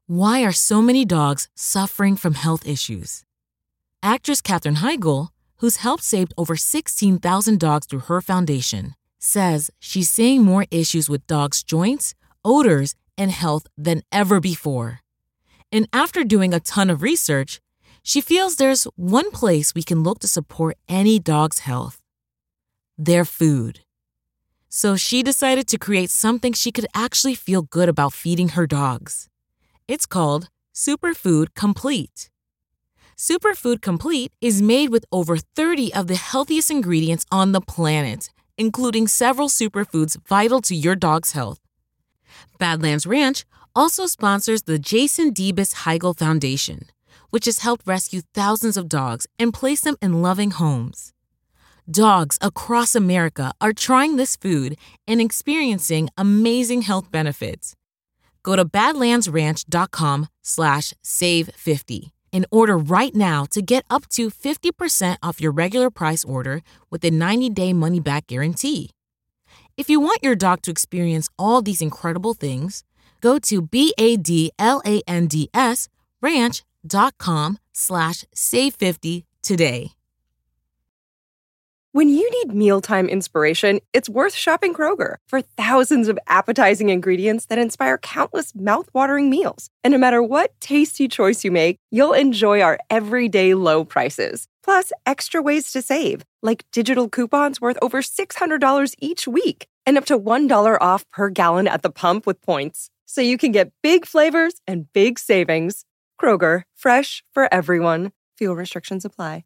Why are so many dogs suffering from health issues? Actress Katherine Heigl, who's helped save over 16,000 dogs through her foundation, says she's seeing more issues with dogs' joints, odors, and health than ever before. And after doing a ton of research, she feels there's one place we can look to support any dog's health: their food. So she decided to create something she could actually feel good about feeding her dogs. It's called Superfood Complete. Superfood Complete is made with over 30 of the healthiest ingredients on the planet, including several superfoods vital to your dog's health. Badlands Ranch also sponsors the Jason Debus Heigl Foundation, which has helped rescue thousands of dogs and place them in loving homes. Dogs across America are trying this food and experiencing amazing health benefits. Go to badlandsranch.com/save50 and order right now to get up to 50% off your regular price order with a 90-day money-back guarantee. If you want your dog to experience all these incredible things, go to badlandsranch.com/save50 today. When you need mealtime inspiration, it's worth shopping Kroger for thousands of appetizing ingredients that inspire countless mouth-watering meals. And no matter what tasty choice you make, you'll enjoy our everyday low prices. Plus, extra ways to save, like digital coupons worth over $600 each week and up to $1 off per gallon at the pump with points. So you can get big flavors and big savings. Kroger, fresh for everyone. Fuel restrictions apply.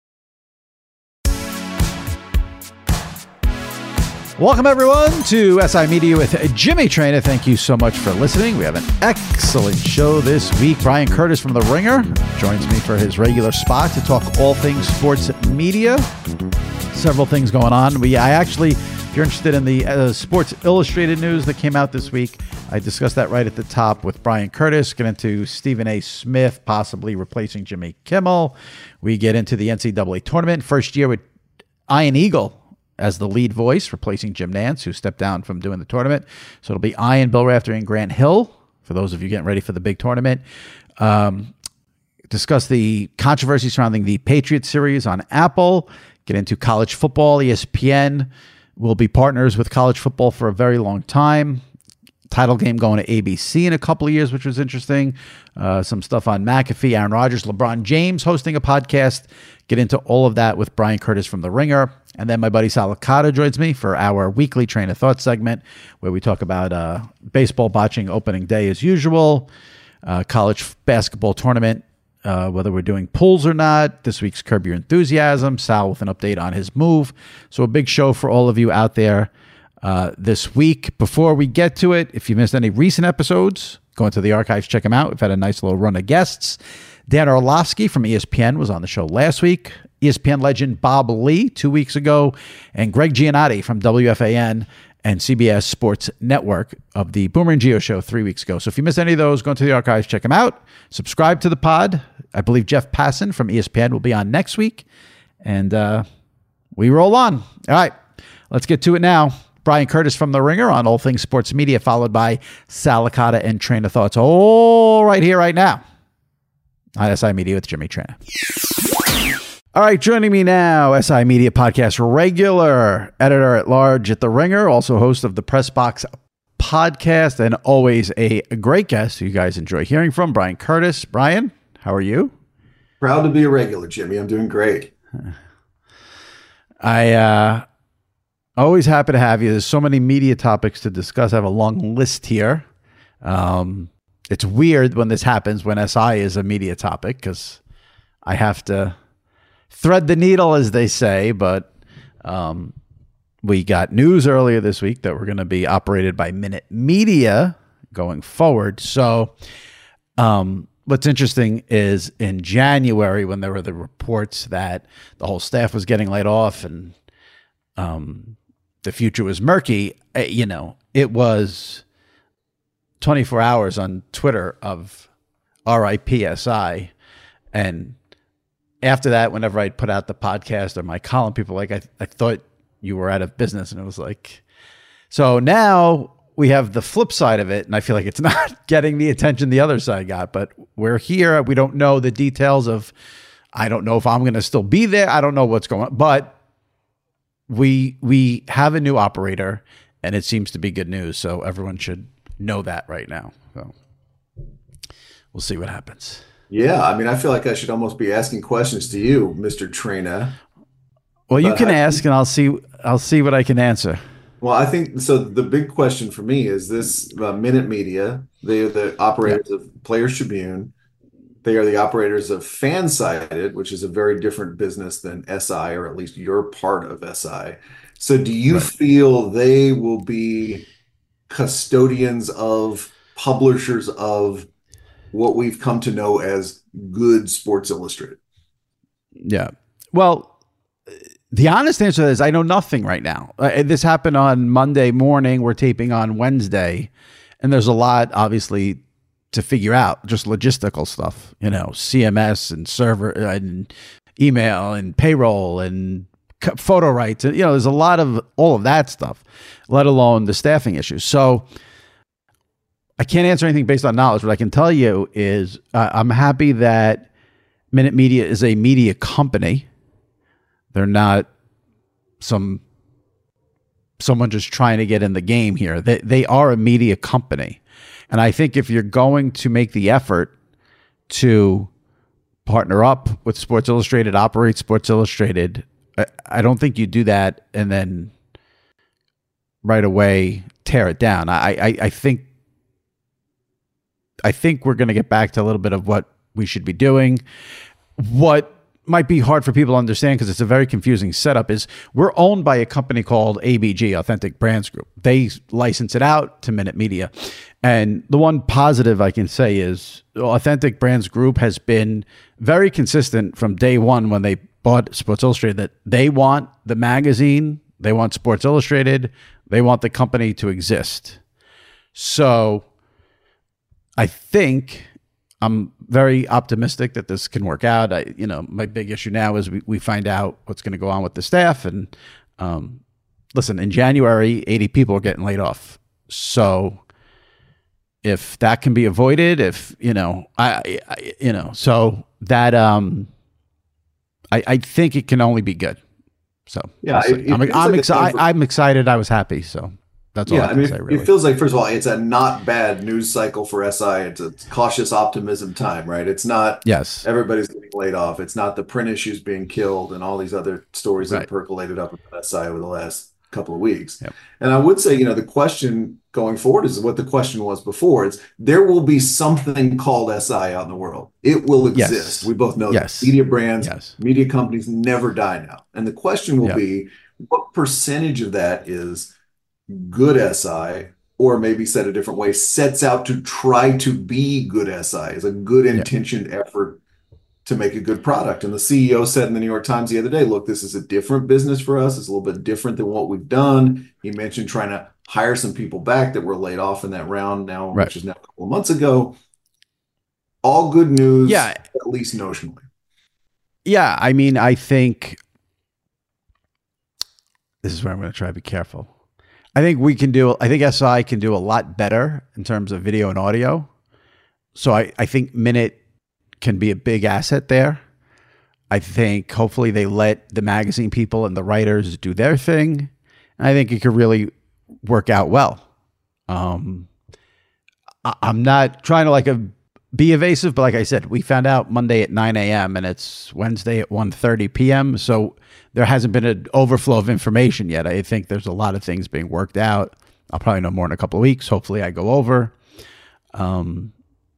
Welcome, everyone, to SI Media with Jimmy Traina. Thank you so much for listening. We have an excellent show this week. Brian Curtis from The Ringer joins me for his regular spot to talk all things sports media. Several things going on. If you're interested in the Sports Illustrated news that came out this week, I discussed that right at the top with Brian Curtis. Get into Stephen A. Smith possibly replacing Jimmy Kimmel. We get into the NCAA tournament. First year with Ian Eagle as the lead voice, replacing Jim Nantz, who stepped down from doing the tournament. So it'll be Ian, Bill Rafter, and Grant Hill, for those of you getting ready for the big tournament. Discuss the controversy surrounding the Patriots series on Apple. Get into college football. ESPN will be partners with college football for a very long time. Title game going to ABC in a couple of years, which was interesting. Some stuff on McAfee, Aaron Rodgers, LeBron James hosting a podcast. Get into all of that with Brian Curtis from The Ringer. And then my buddy Sal Licata joins me for our weekly Train of Thought segment, where we talk about baseball botching opening day as usual, college basketball tournament, whether we're doing pools or not, this week's Curb Your Enthusiasm, Sal with an update on his move. So a big show for all of you out there this week. Before we get to it, if you missed any recent episodes, go into the archives, check them out. We've had a nice little run of guests. Dan Orlovsky from ESPN was on the show last week. ESPN legend Bob Lee 2 weeks ago, and Greg Giannotti from WFAN and CBS Sports Network of the Boomer and Geo show 3 weeks ago. So if you missed any of those, go into the archives, check them out. Subscribe to the pod. I believe Jeff Passan from ESPN will be on next week. And we roll on. All right, let's get to it now. Brian Curtis from The Ringer on all things sports media, followed by Sal Licata and Train of Thoughts, all right here, right now on SI Media with Jimmy Traina. All right, joining me now, SI Media Podcast regular editor-at-large at The Ringer, also host of the Press Box podcast, and always a great guest who you guys enjoy hearing from, Brian Curtis. Brian, how are you? Proud to be a regular, Jimmy. I'm doing great. Always happy to have you. There's so many media topics to discuss. I have a long list here. It's weird when this happens, when SI is a media topic, because I have to thread the needle, as they say, but we got news earlier this week that we're going to be operated by Minute Media going forward. So what's interesting is in January, when there were the reports that the whole staff was getting laid off and the future was murky, it was 24 hours on Twitter of RIPSI. And after that, whenever I put out the podcast or my column, people were like, I thought you were out of business. And it was like, so now we have the flip side of it, and I feel like it's not getting the attention the other side got. But we're here. We don't know the details of. I don't know if I'm going to still be there. I don't know what's going on, but we have a new operator, and it seems to be good news. So everyone should know that right now. So we'll see what happens. Yeah, I mean, I feel like I should almost be asking questions to you, Mr. Traina. Well, you can ask, and I'll see what I can answer. Well, I think so. The big question for me is this: Minute Media. They are the operators of Players Tribune. They are the operators of Fansided, which is a very different business than SI, or at least you're part of SI. So, do you feel they will be custodians of, publishers of what we've come to know as good Sports Illustrated? Yeah. Well, the honest answer is I know nothing right now. This happened on Monday morning. We're taping on Wednesday, and there's a lot, obviously, to figure out, just logistical stuff, CMS and server and email and payroll and photo rights. And, there's a lot of all of that stuff, let alone the staffing issues. So I can't answer anything based on knowledge. What I can tell you is I'm happy that Minute Media is a media company. They're not someone just trying to get in the game here. They are a media company. And I think if you're going to make the effort to partner up with Sports Illustrated, operate Sports Illustrated, I don't think you do that and then right away tear it down. I think we're going to get back to a little bit of what we should be doing. What might be hard for people to understand because it's a very confusing setup is we're owned by a company called ABG, Authentic Brands Group. They license it out to Minute Media. And the one positive I can say is Authentic Brands Group has been very consistent from day one when they bought Sports Illustrated that they want the magazine, they want Sports Illustrated, they want the company to exist. So I think I'm very optimistic that this can work out. My big issue now is we find out what's going to go on with the staff. And listen, in January, 80 people are getting laid off. So if that can be avoided, so that I think it can only be good. So yeah, I'm excited. I was happy. So. That's all I can say, really. It feels like, first of all, it's a not bad news cycle for SI. It's a cautious optimism time, right? It's not everybody's getting laid off. It's not the print issues being killed and all these other stories that have percolated up at SI over the last couple of weeks. Yep. And I would say, the question going forward is what the question was before. It's there will be something called SI out in the world. It will exist. Yes. We both know that. Media brands, media companies never die now. And the question will be, what percentage of that is good SI, or maybe said a different way, sets out to try to be good SI, is a good intentioned effort to make a good product. And the CEO said in the New York Times the other day, look, this is a different business for us. It's a little bit different than what we've done. He mentioned trying to hire some people back that were laid off in that round now, which is now a couple of months ago. All good news, at least notionally. Yeah, I mean, I think this is where I'm going to try to be careful. I think SI can do a lot better in terms of video and audio. So I think Minute can be a big asset there. I think hopefully they let the magazine people and the writers do their thing. And I think it could really work out well. I'm not trying to be evasive, but like I said, we found out Monday at 9 a.m. and it's Wednesday at 1:30 p.m. So there hasn't been an overflow of information yet. I think there's a lot of things being worked out. I'll probably know more in a couple of weeks. Hopefully I go over. I'm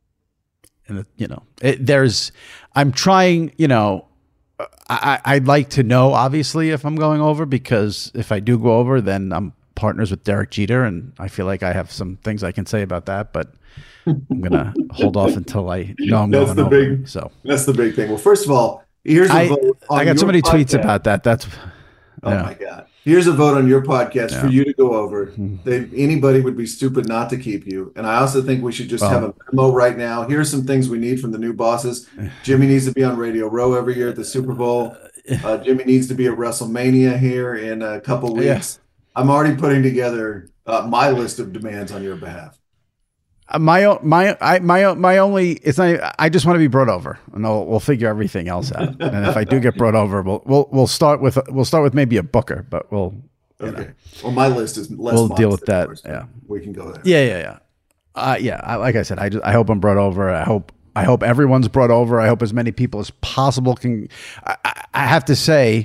trying, I'd like to know, obviously, if I'm going over, because if I do go over, then I'm partners with Derek Jeter, and I feel like I have some things I can say about that, but I'm going to hold off until I know I'm going over. So that's the big thing. Well, first of all, here's a vote on I got so many tweets about that. My God. Here's a vote on your podcast for you to go over. Anybody would be stupid not to keep you. And I also think we should just have a memo right now. Here's some things we need from the new bosses. Jimmy needs to be on Radio Row every year at the Super Bowl. Jimmy needs to be at WrestleMania here in a couple weeks. I'm already putting together my list of demands on your behalf. My only, it's not, I just want to be brought over, and we'll figure everything else out. And if I do get brought over, we'll start with maybe a booker, but we'll okay. Well, my list is less. We'll deal with that. Yours, yeah, we can go there. Yeah. Like I said, I hope I'm brought over. I hope everyone's brought over. I hope as many people as possible can. I have to say,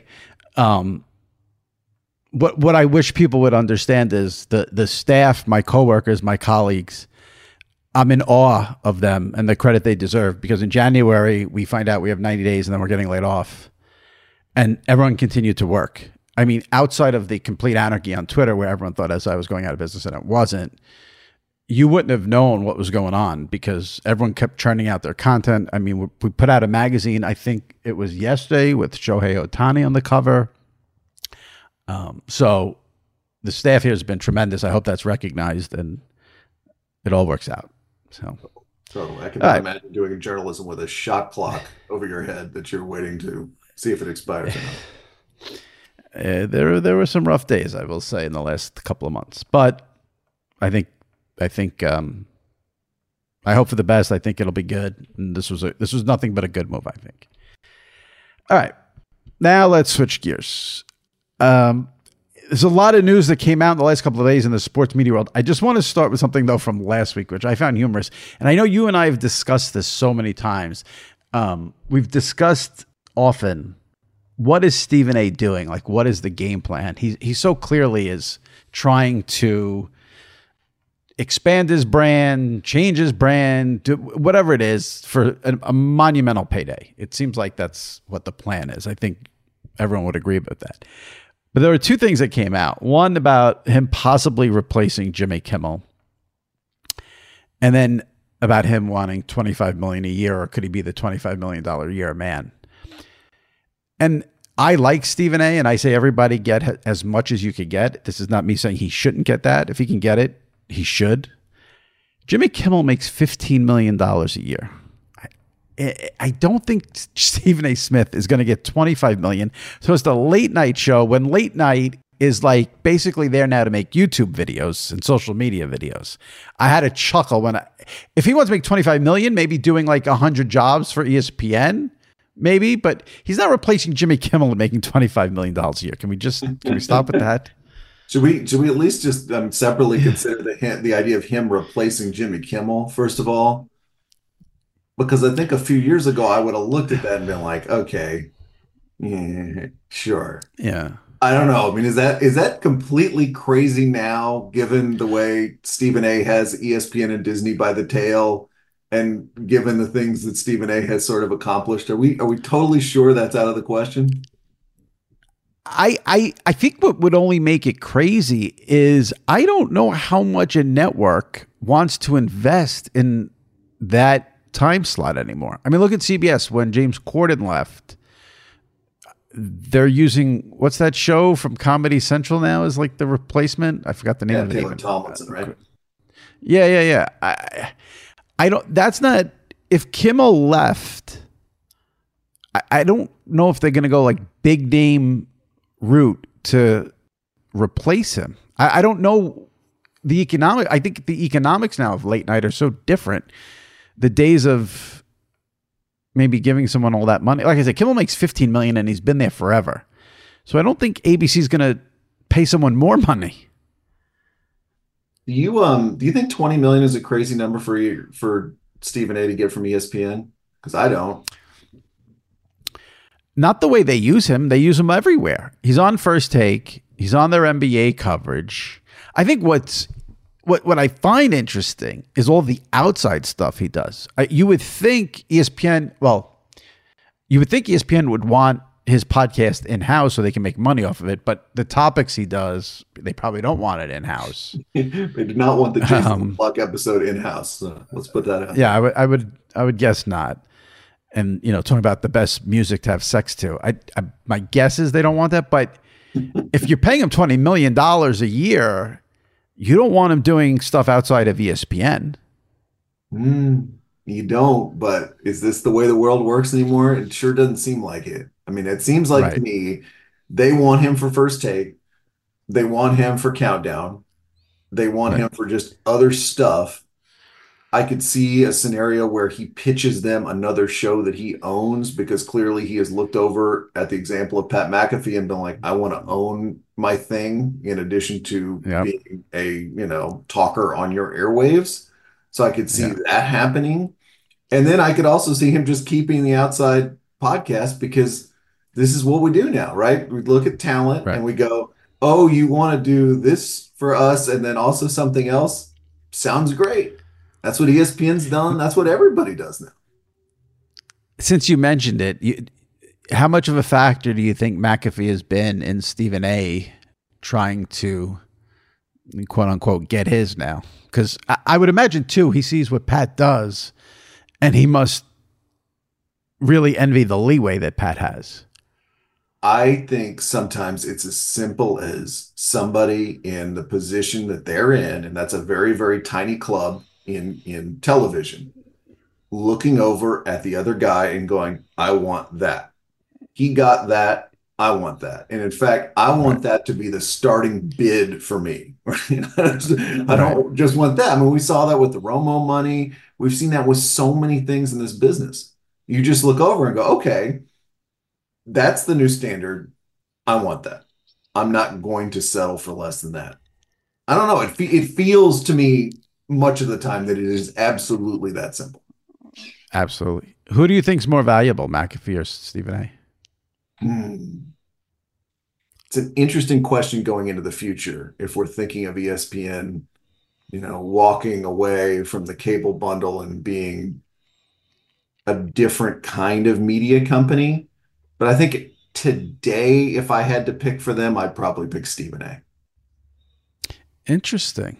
what I wish people would understand is the staff, my coworkers, my colleagues. I'm in awe of them and the credit they deserve, because in January we find out we have 90 days and then we're getting laid off, and everyone continued to work. I mean, outside of the complete anarchy on Twitter where everyone thought SI was going out of business and it wasn't, you wouldn't have known what was going on because everyone kept churning out their content. I mean, we put out a magazine, I think it was yesterday, with Shohei Ohtani on the cover. So the staff here has been tremendous. I hope that's recognized and it all works out. So I can imagine doing journalism with a shot clock over your head that you're waiting to see if it expires or not. There were some rough days, I will say, in the last couple of months, but I think I hope for the best. I think it'll be good. And this was nothing but a good move, I think. All right, now let's switch gears. There's a lot of news that came out in the last couple of days in the sports media world. I just want to start with something, though, from last week, which I found humorous. And I know you and I have discussed this so many times. We've discussed often, what is Stephen A. doing? Like, what is the game plan? He so clearly is trying to expand his brand, change his brand, do whatever it is for a monumental payday. It seems like that's what the plan is. I think everyone would agree about that. But there were two things that came out. One about him possibly replacing Jimmy Kimmel. And then about him wanting $25 million a year, or could he be the $25 million a year man? And I like Stephen A., and I say everybody get as much as you could get. This is not me saying he shouldn't get that. If he can get it, he should. Jimmy Kimmel makes $15 million a year. I don't think Stephen A. Smith is going to get $25 million. So it's the late night show, when late night is like basically there now to make YouTube videos and social media videos. I had a chuckle if he wants to make $25 million, maybe doing like 100 jobs for ESPN, maybe, but he's not replacing Jimmy Kimmel and making $25 million a year. Can we stop with that? Should we at least just separately consider the idea of him replacing Jimmy Kimmel, first of all? Because I think a few years ago, I would have looked at that and been like, okay, yeah, sure. Yeah. I don't know. I mean, is that completely crazy now, given the way Stephen A. has ESPN and Disney by the tail, and given the things that Stephen A. has sort of accomplished? Are we totally sure that's out of the question? I think what would only make it crazy is I don't know how much a network wants to invest in that time slot anymore. I mean, look at CBS. When James Corden left, they're using, what's that show from Comedy Central now is like the replacement? I forgot the name of it. Taylor Tomlinson, right? Yeah. I don't, that's not, if Kimmel left, I don't know if they're going to go like big name route to replace him. I don't know I think the economics now of late night are so different. The days of maybe giving someone all that money. Like I said, Kimmel makes $15 million and he's been there forever. So I don't think ABC is going to pay someone more money. Do you think 20 million is a crazy number for Stephen A. to get from ESPN? Because I don't. Not the way they use him. They use him everywhere. He's on First Take. He's on their NBA coverage. I think what I find interesting is all the outside stuff he does. You would think ESPN would want his podcast in-house so they can make money off of it, but the topics he does, they probably don't want it in-house. They do not want the Jason Pluck episode in-house. So let's put that out. Yeah, I would guess not. And, talking about the best music to have sex to. My guess is they don't want that, but if you're paying him $20 million a year, you don't want him doing stuff outside of ESPN. You don't, but is this the way the world works anymore? It sure doesn't seem like it. I mean, it seems like to me, they want him for First Take. They want him for Countdown. They want him for just other stuff. I could see a scenario where he pitches them another show that he owns, because clearly he has looked over at the example of Pat McAfee and been like, I want to own my thing in addition to being a, talker on your airwaves. So I could see that happening. And then I could also see him just keeping the Outside podcast, because this is what we do now, right? We look at talent and we go, oh, you want to do this for us and then also something else? Sounds great. That's what ESPN's done. That's what everybody does now. Since you mentioned it, how much of a factor do you think McAfee has been in Stephen A. trying to, quote unquote, get his now? Because I would imagine, too, he sees what Pat does, and he must really envy the leeway that Pat has. I think sometimes it's as simple as somebody in the position that they're in, and that's a very, very tiny club in television, looking over at the other guy and going, I want that. He got that. I want that. And in fact, I want that to be the starting bid for me. I don't just want that. I mean, we saw that with the Romo money. We've seen that with so many things in this business. You just look over and go, okay, that's the new standard. I want that. I'm not going to settle for less than that. I don't know. It feels to me much of the time that it is absolutely that simple. Absolutely. Who do you think is more valuable, McAfee or Stephen A? It's an interesting question going into the future. If we're thinking of ESPN, walking away from the cable bundle and being a different kind of media company. But I think today, if I had to pick for them, I'd probably pick Stephen A. Interesting.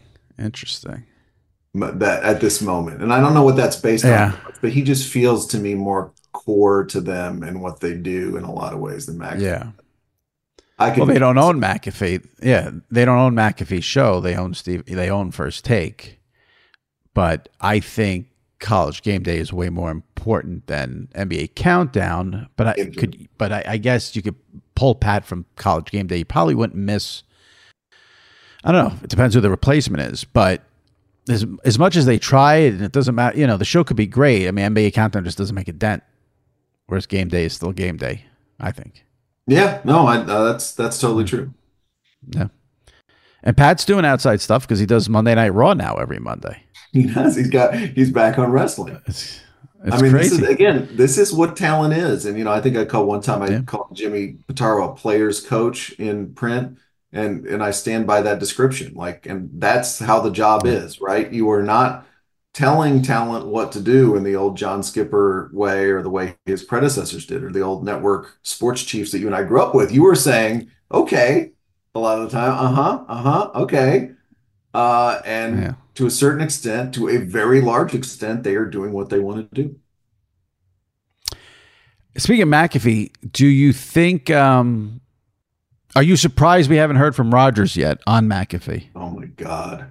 That at this moment, and I don't know what that's based on, but he just feels to me more core to them and what they do in a lot of ways than McAfee. Yeah. They don't own McAfee. Yeah, they don't own McAfee's show. They own First Take. But I think College Game Day is way more important than NBA Countdown. But I guess you could pull Pat from College Game Day. You probably wouldn't miss. I don't know. It depends who the replacement is, but as much as they try, and it doesn't matter. The show could be great. I mean, NBA Countdown just doesn't make a dent. Whereas Game Day is still Game Day, I think. Yeah, no, that's totally true. Yeah, and Pat's doing outside stuff because he does Monday Night Raw now every Monday. He does. He's back on wrestling. It's crazy. This is what talent is. And I think I called Jimmy Pitaro a player's coach in print. And I stand by that description. And that's how the job is, right? You are not telling talent what to do in the old John Skipper way or the way his predecessors did, or the old network sports chiefs that you and I grew up with. You were saying, okay, a lot of the time, okay. To a certain extent, to a very large extent, they are doing what they want to do. Speaking of McAfee, do you think... Are you surprised we haven't heard from Rodgers yet on McAfee? Oh my God.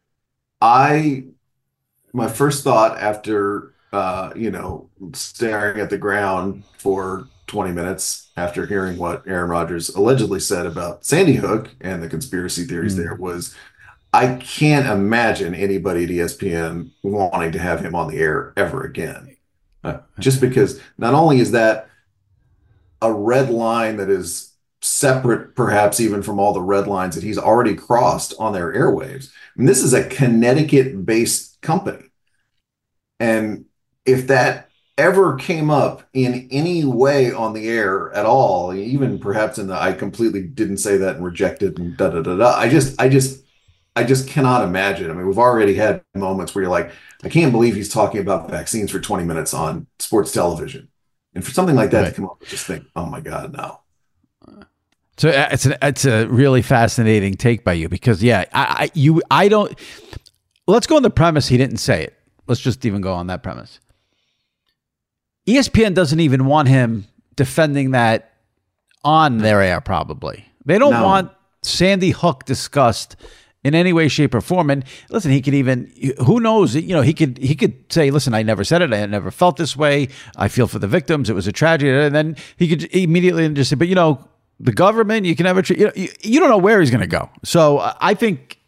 My first thought after, staring at the ground for 20 minutes after hearing what Aaron Rodgers allegedly said about Sandy Hook and the conspiracy theories there was, I can't imagine anybody at ESPN wanting to have him on the air ever again. Just because not only is that a red line that is separate, perhaps even from all the red lines that he's already crossed on their airwaves. I mean, this is a Connecticut-based company. And if that ever came up in any way on the air at all, even perhaps I completely didn't say that and rejected and I just cannot imagine. I mean, we've already had moments where you're like, I can't believe he's talking about vaccines for 20 minutes on sports television. And for something like that to come up, just think, oh my God, no. So it's a really fascinating take by you because I don't. Let's go on the premise he didn't say it. Let's just even go on that premise. ESPN doesn't even want him defending that on their air. Probably they don't want Sandy Hook discussed in any way, shape, or form. And listen, he could even, who knows? He could say, "Listen, I never said it. I never felt this way. I feel for the victims. It was a tragedy." And then he could immediately just say, "But the government, you can never, you don't know where he's going to go." So I think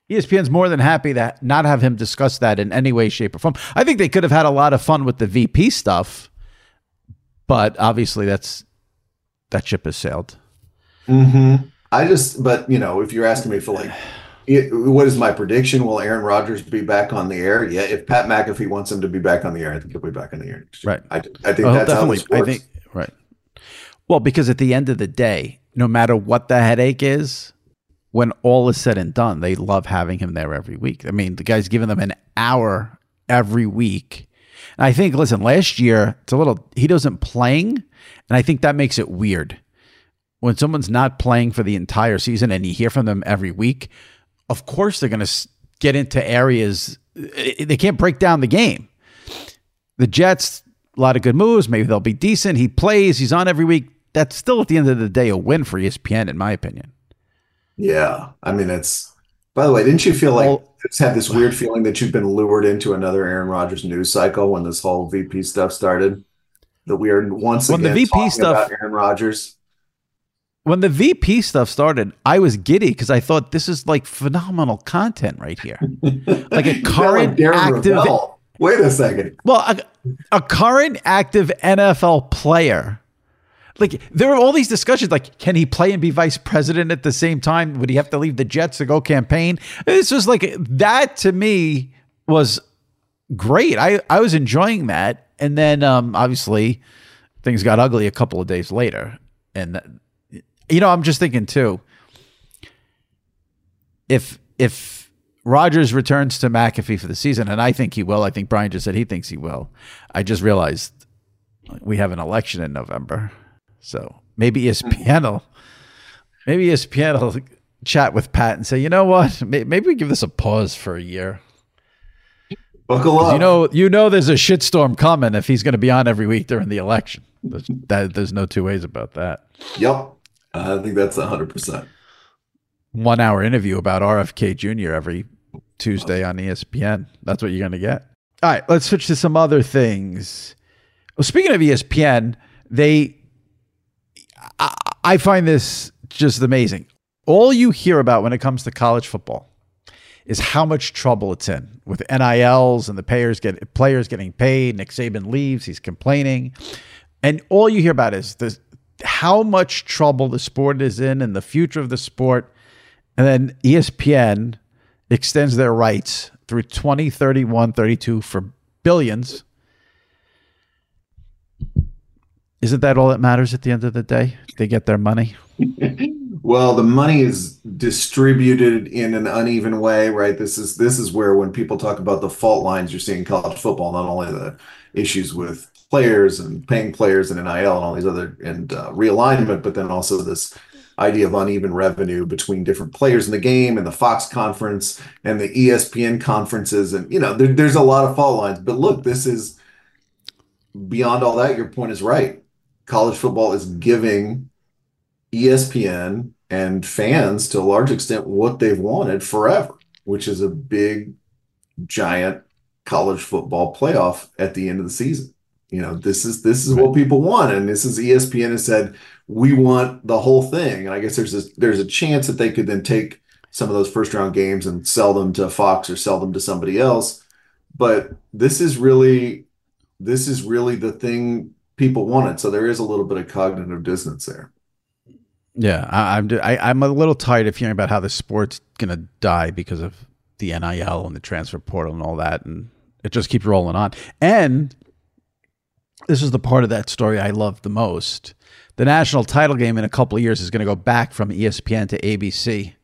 ESPN's more than happy to not have him discuss that in any way, shape, or form. I think they could have had a lot of fun with the VP stuff, but obviously that ship has sailed. Mm-hmm. But if you're asking me for what is my prediction? Will Aaron Rodgers be back on the air? Yeah. If Pat McAfee wants him to be back on the air, I think he'll be back on the air. Right. I think that's definitely how it works. Right. Well, because at the end of the day, no matter what the headache is, when all is said and done, they love having him there every week. I mean, the guy's giving them an hour every week. And I think, listen, last year, he doesn't playing, and I think that makes it weird. When someone's not playing for the entire season and you hear from them every week, of course they're going to get into areas. They can't break down the game. The Jets, a lot of good moves. Maybe they'll be decent. He plays. He's on every week. That's still, at the end of the day, a win for ESPN, in my opinion. Yeah. I mean, by the way, didn't you feel like just had this weird feeling that you've been lured into another Aaron Rodgers news cycle when this whole VP stuff started? That we are once again talking about Aaron Rodgers. When the VP stuff started, I was giddy because I thought this is like phenomenal content right here. Like a current active. Wait a second. Well, a current active NFL player. Like, there are all these discussions, like, can he play and be vice president at the same time? Would he have to leave the Jets to go campaign? It's just like, that to me was great. I was enjoying that. And then, obviously, things got ugly a couple of days later. And, I'm just thinking, too, if Rodgers returns to McAfee for the season, and I think he will, I think Brian just said he thinks he will. I just realized we have an election in November. So maybe ESPN will chat with Pat and say, you know what? Maybe we give this a pause for a year. Buckle up. There's a shitstorm coming if he's going to be on every week during the election. There's no two ways about that. Yep. I think that's 100%. 1 hour interview about RFK Jr. every Tuesday on ESPN. That's what you're going to get. All right, let's switch to some other things. Well, speaking of ESPN, I find this just amazing. All you hear about when it comes to college football is how much trouble it's in with NILs and the players getting paid. Nick Saban leaves. He's complaining. And all you hear about is how much trouble the sport is in and the future of the sport. And then ESPN extends their rights through 2031, 32 for billions. Isn't that all that matters at the end of the day? They get their money. Well, the money is distributed in an uneven way, right? This is where when people talk about the fault lines you're seeing in college football, not only the issues with players and paying players and NIL and all these other and realignment, but then also this idea of uneven revenue between different players in the game and the Fox conference and the ESPN conferences. And, there's a lot of fault lines. But look, this is beyond all that. Your point is right. College football is giving ESPN and fans, to a large extent, what they've wanted forever, which is a big, giant college football playoff at the end of the season. This is what people want, and this is ESPN has said we want the whole thing. And I guess there's a chance that they could then take some of those first round games and sell them to Fox or sell them to somebody else. But this is really the thing people wanted. So there is a little bit of cognitive dissonance there. Yeah, I'm a little tired of hearing about how the sport's going to die because of the NIL and the transfer portal and all that. And it just keeps rolling on. And this is the part of that story I love the most. The national title game in a couple of years is going to go back from ESPN to ABC.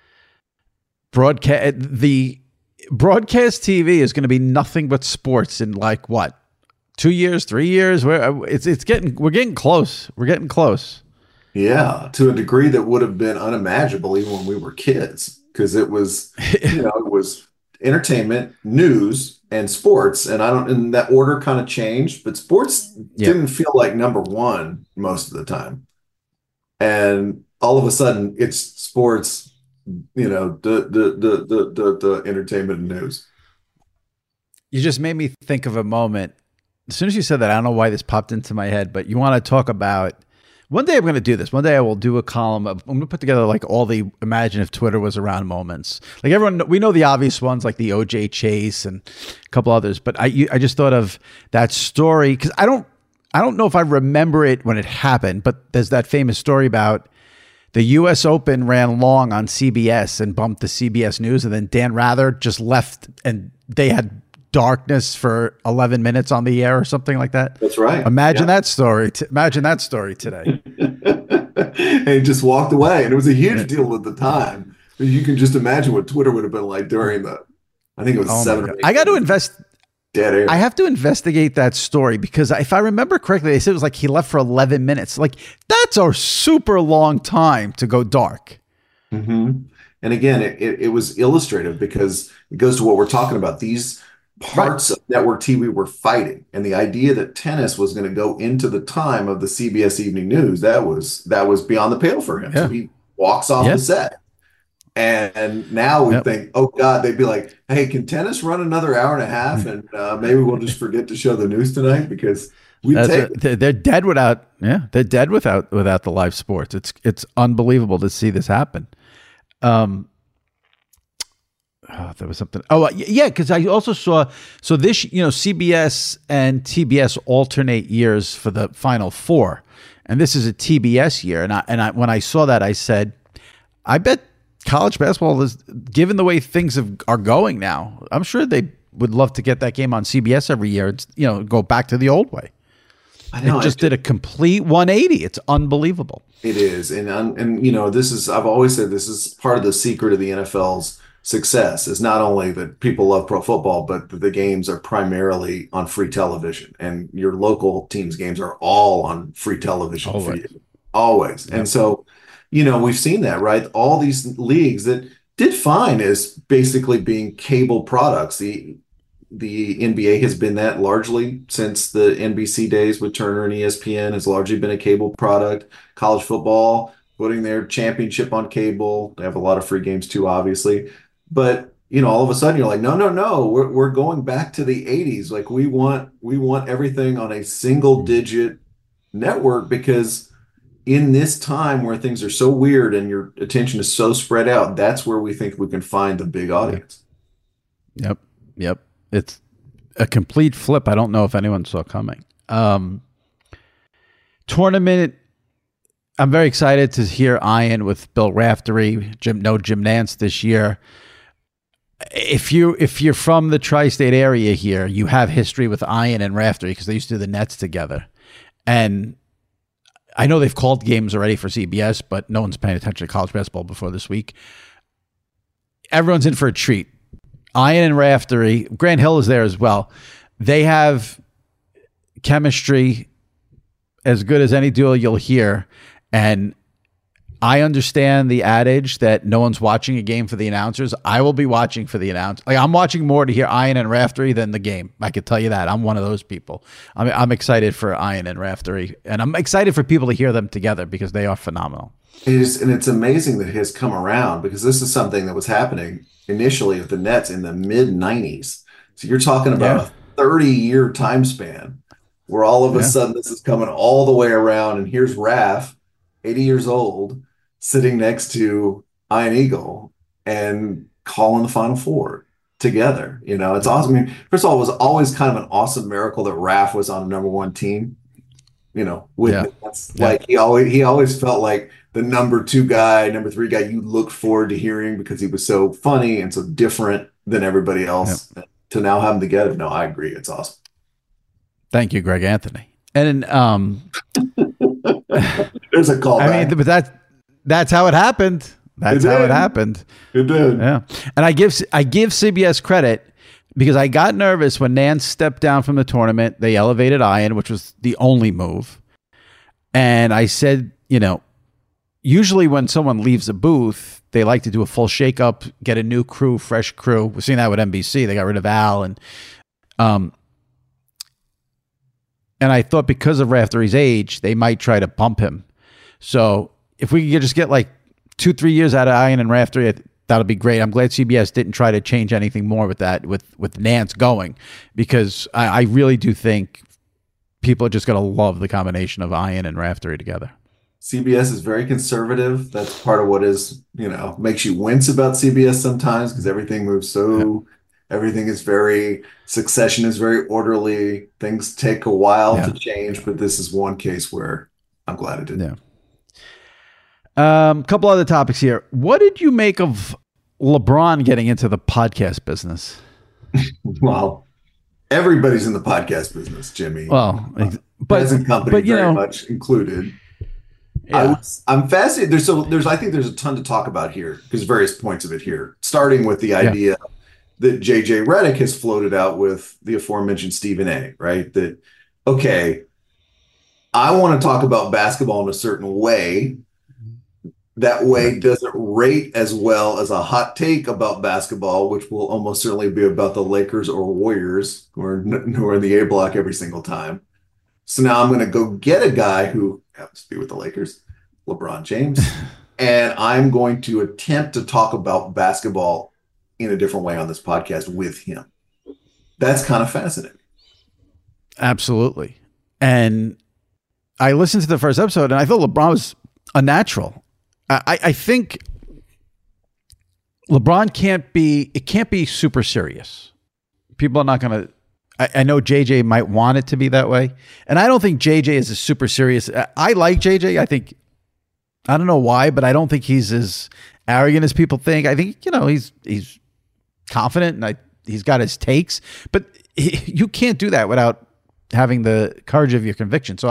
The broadcast TV is going to be nothing but sports in 2 years, 3 years? We're getting close. We're getting close. Yeah, to a degree that would have been unimaginable even when we were kids, because it was, it was entertainment, news, and sports, and that order kind of changed, but sports didn't feel like number one most of the time, and all of a sudden it's sports, the entertainment and news. You just made me think of a moment. As soon as you said that, I don't know why this popped into my head, but you want to talk about One day I'm going to do this. One day I will do a column of, I'm going to put together like all the imagine if Twitter was around moments. Like everyone, we know the obvious ones like the OJ Chase and a couple others, but I just thought of that story because I don't know if I remember it when it happened, but there's that famous story about the U.S. Open ran long on CBS and bumped to CBS News, and then Dan Rather just left and they had darkness for 11 minutes on the air or something like that. That's right. Imagine that story. Imagine that story today. And he just walked away, and it was a huge deal at the time. You can just imagine what Twitter would have been like during I think it was 7 or 8. I got to invest. Dead air. I have to investigate that story because if I remember correctly, they said it was like he left for 11 minutes. Like that's a super long time to go dark. Mm-hmm. And again, it was illustrative because it goes to what we're talking about. These parts of network TV were fighting, and the idea that tennis was going to go into the time of the CBS Evening News, that was beyond the pale for him. Yeah. So he walks off the set. And now we think, oh God, they'd be like, hey, can tennis run another hour and a half? And maybe we'll just forget to show the news tonight because they're dead without the live sports. It's unbelievable to see this happen. There was something. Oh yeah. Cause I also saw, so this, CBS and TBS alternate years for the Final Four. And this is a TBS year. And I when I saw that, I said, I bet college basketball is, given the way things are going now, I'm sure they would love to get that game on CBS every year. It's, go back to the old way. I know, it just did a complete 180. It's unbelievable. It is. And this is, I've always said this is part of the secret of the NFL's success is not only that people love pro football, but that the games are primarily on free television, and your local team's games are all on free television for you. Always. Yep. And so, we've seen that, right? All these leagues that did fine as basically being cable products. The NBA has been that largely since the NBC days with Turner and ESPN, has largely been a cable product. College football, putting their championship on cable. They have a lot of free games too, obviously. But, all of a sudden you're like, no, we're going back to the 80s. Like we want everything on a single digit network, because in this time where things are so weird and your attention is so spread out, that's where we think we can find the big audience. Yep. It's a complete flip. I don't know if anyone saw coming. Tournament. I'm very excited to hear Ian with Bill Raftery. Jim Nantz this year. If you're from the tri-state area here, you have history with Ian and Raftery because they used to do the Nets together. And I know they've called games already for CBS, but no one's paying attention to college basketball before this week. Everyone's in for a treat. Ian and Raftery, Grant Hill is there as well. They have chemistry as good as any duo you'll hear. And I understand the adage that no one's watching a game for the announcers. I will be watching for the announcers. Like I'm watching more to hear Ian and Raftery than the game. I could tell you that. I'm one of those people. I'm excited for Ian and Raftery, and I'm excited for people to hear them together because they are phenomenal. And it's amazing that it has come around, because this is something that was happening initially with the Nets in the mid 90s. So you're talking about a 30-year time span where all of a sudden this is coming all the way around, and here's Raf, 80 years old, sitting next to Ian Eagle and calling the Final Four together. It's awesome. I mean, first of all, it was always kind of an awesome miracle that Raf was on the number one team. Like he always felt like the number two guy, number three guy you looked forward to hearing because he was so funny and so different than everybody else. Yep. To now have them together, no, I agree. It's awesome. Thank you, Greg Anthony. And there's a call. I mean, but that's how it happened. That's how it happened. It did. Yeah. And I give CBS credit because I got nervous when Nance stepped down from the tournament. They elevated Ian, which was the only move. And I said, usually when someone leaves a booth, they like to do a full shakeup, get a new crew, fresh crew. We're seeing that with NBC. They got rid of Al. And I thought because of Raftery's age, they might try to bump him. So if we could just get like 2-3 years out of Ian and Raftery, that'll be great. I'm glad CBS didn't try to change anything more with that, with Nance going, because I really do think people are just going to love the combination of Ian and Raftery together. CBS is very conservative. That's part of what is, makes you wince about CBS sometimes because everything moves everything is succession is very orderly. Things take a while to change, but this is one case where I'm glad it did. Yeah. Couple other topics here. What did you make of LeBron getting into the podcast business? Well, everybody's in the podcast business, Jimmy. Well, present company very much included. Yeah. I'm fascinated. I think there's a ton to talk about here because various points of it here, starting with the idea that JJ Redick has floated out with the aforementioned Stephen A. Right? That okay, I want to talk about basketball in a certain way. That way doesn't rate as well as a hot take about basketball, which will almost certainly be about the Lakers or Warriors, who are in the A block every single time. So now I'm going to go get a guy who happens to be with the Lakers, LeBron James, and I'm going to attempt to talk about basketball in a different way on this podcast with him. That's kind of fascinating. Absolutely. And I listened to the first episode, and I thought LeBron was a natural. I think LeBron can't be super serious. People are not going to, I know JJ might want it to be that way. And I don't think JJ is a super serious. I like JJ. I don't know why, but I don't think he's as arrogant as people think. I think, he's confident and he's got his takes, but you can't do that without having the courage of your conviction. So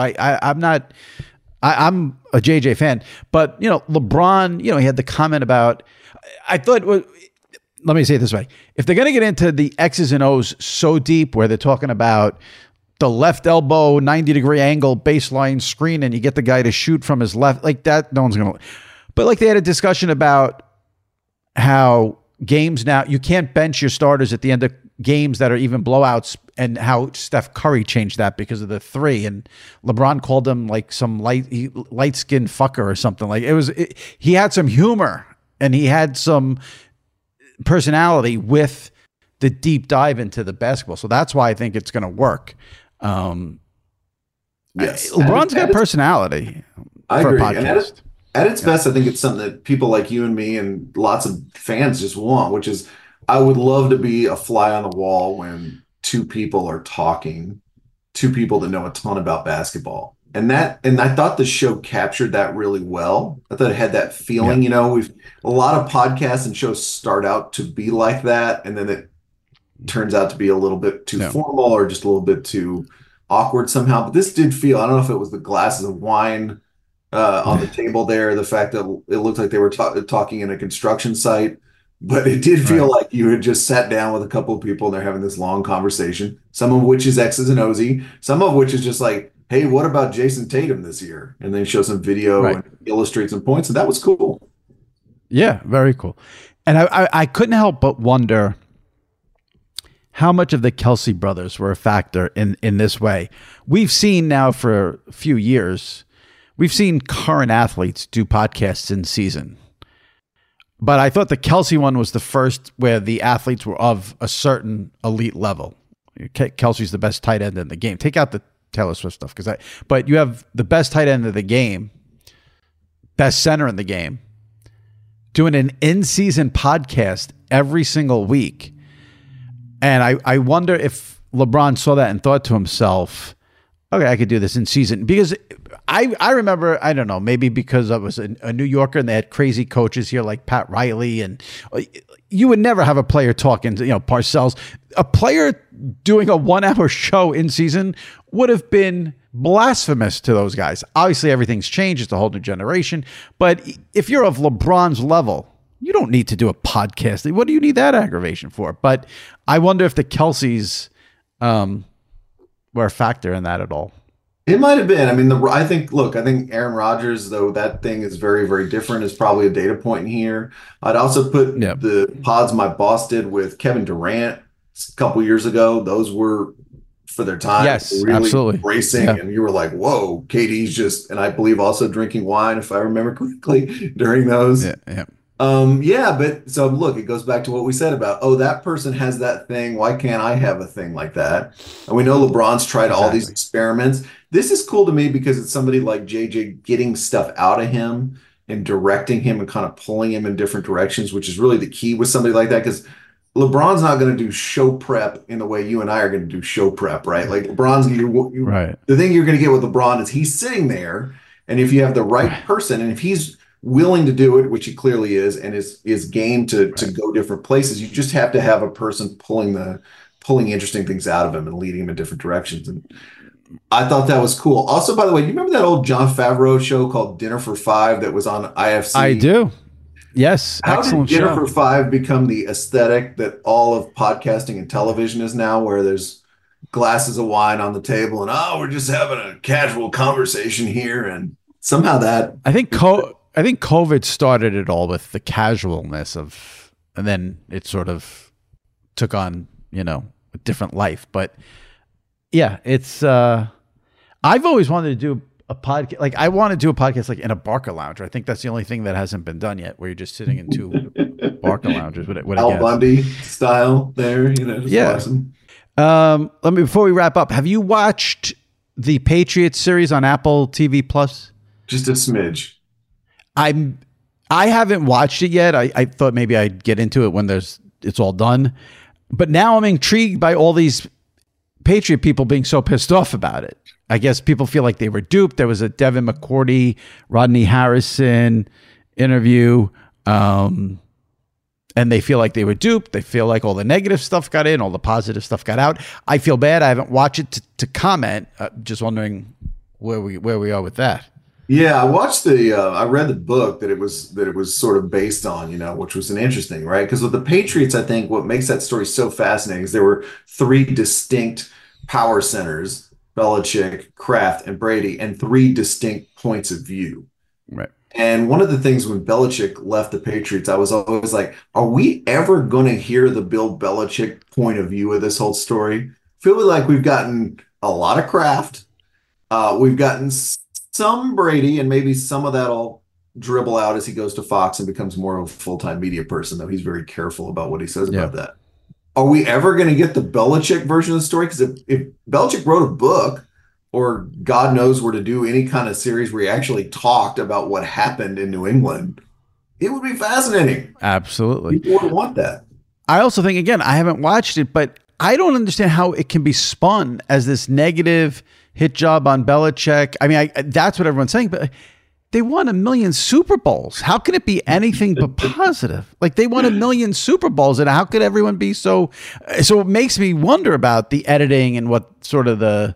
I'm a JJ fan, but LeBron, he had the comment about, I thought, let me say it this way. If they're going to get into the X's and O's so deep where they're talking about the left elbow, 90-degree angle, baseline screen, and you get the guy to shoot from his left, like that, no one's going to, but they had a discussion about how games now, you can't bench your starters at the end of games that are even blowouts, and how Steph Curry changed that because of the three, and LeBron called him like some light-skinned fucker or something. Like he had some humor and he had some personality with the deep dive into the basketball. So that's why I think it's going to work. Yes, LeBron's got personality. I agree. And at its best, I think it's something that people like you and me and lots of fans just want, which is I would love to be a fly on the wall when two people are talking, two people that know a ton about basketball. And I thought the show captured that really well. I thought it had that feeling, a lot of podcasts and shows start out to be like that. And then it turns out to be a little bit too formal or just a little bit too awkward somehow. But this did feel, I don't know if it was the glasses of wine on the table there, the fact that it looked like they were talking in a construction site, but it did feel like you had just sat down with a couple of people and they're having this long conversation, some of which is X's and O's, some of which is just like, hey, what about Jason Tatum this year? And they show some video and illustrate some points, and that was cool. Yeah, very cool. And I couldn't help but wonder how much of the Kelsey brothers were a factor in this way. We've seen now for a few years, we've seen current athletes do podcasts in season. But I thought the Kelsey one was the first where the athletes were of a certain elite level. Kelsey's the best tight end in the game. Take out the Taylor Swift stuff, but you have the best tight end of the game, best center in the game, doing an in-season podcast every single week. And I wonder if LeBron saw that and thought to himself, okay, I could do this in season. Because I remember, I don't know, maybe because I was a New Yorker and they had crazy coaches here like Pat Riley, and you would never have a player talking to, Parcells. A player doing a 1-hour show in season would have been blasphemous to those guys. Obviously, everything's changed. It's a whole new generation. But if you're of LeBron's level, you don't need to do a podcast. What do you need that aggravation for? But I wonder if the Kelseys were a factor in that at all. It might have been. I mean, I think Aaron Rodgers, though that thing is very, very different, is probably a data point here. I'd also put the pods my boss did with Kevin Durant a couple years ago. Those were, for their time, really absolutely racing. And you were like, whoa, KD's just, and I believe also drinking wine, if I remember correctly, during those. But so look, it goes back to what we said about, that person has that thing. Why can't I have a thing like that? And we know LeBron's tried all these experiments. This is cool to me because it's somebody like JJ getting stuff out of him and directing him and kind of pulling him in different directions, which is really the key with somebody like that. Because LeBron's not going to do show prep in the way you and I are going to do show prep, right? Like LeBron's right. The thing you're going to get with LeBron is he's sitting there, and if you have the right person, and if he's willing to do it, which he clearly is, and is game to go different places, you just have to have a person pulling interesting things out of him and leading him in different directions. And I thought that was cool. Also, by the way, you remember that old Jon Favreau show called Dinner for Five that was on IFC? I do. Yes. How did Dinner for Five become the aesthetic that all of podcasting and television is now, where there's glasses of wine on the table and, we're just having a casual conversation here. And somehow that... I think COVID started it all with the casualness of, and then it sort of took on, a different life. But yeah, it's, I've always wanted to do a podcast. Like I want to do a podcast like in a Barca lounge. I think that's the only thing that hasn't been done yet, where you're just sitting in two Barca lounges. Al Bundy style there, yeah. Awesome. Before we wrap up, have you watched the Patriots series on Apple TV Plus? Just a smidge. I haven't watched it yet. I thought maybe I'd get into it when it's all done. But now I'm intrigued by all these Patriot people being so pissed off about it. I guess people feel like they were duped. There was a Devin McCourty, Rodney Harrison interview, and they feel like they were duped. They feel like all the negative stuff got in, all the positive stuff got out. I feel bad. I haven't watched it to comment. Just wondering where we are with that. Yeah, I watched I read the book that it was sort of based on, which was an interesting, right? Because with the Patriots, I think what makes that story so fascinating is there were three distinct power centers, Belichick, Kraft, and Brady, and three distinct points of view. Right. And one of the things when Belichick left the Patriots, I was always like, are we ever going to hear the Bill Belichick point of view of this whole story? Feel like we've gotten a lot of Kraft. We've gotten some Brady, and maybe some of that will dribble out as he goes to Fox and becomes more of a full-time media person, though he's very careful about what he says about that. Are we ever going to get the Belichick version of the story? Because if Belichick wrote a book, or God knows where to do any kind of series where he actually talked about what happened in New England, it would be fascinating. Absolutely. People would want that. I also think, again, I haven't watched it, but I don't understand how it can be spun as this negative hit job on Belichick. I mean, that's what everyone's saying, but they won 1 million Super Bowls. How can it be anything but positive? Like, they won 1 million Super Bowls, and how could everyone be so it makes me wonder about the editing and what sort of the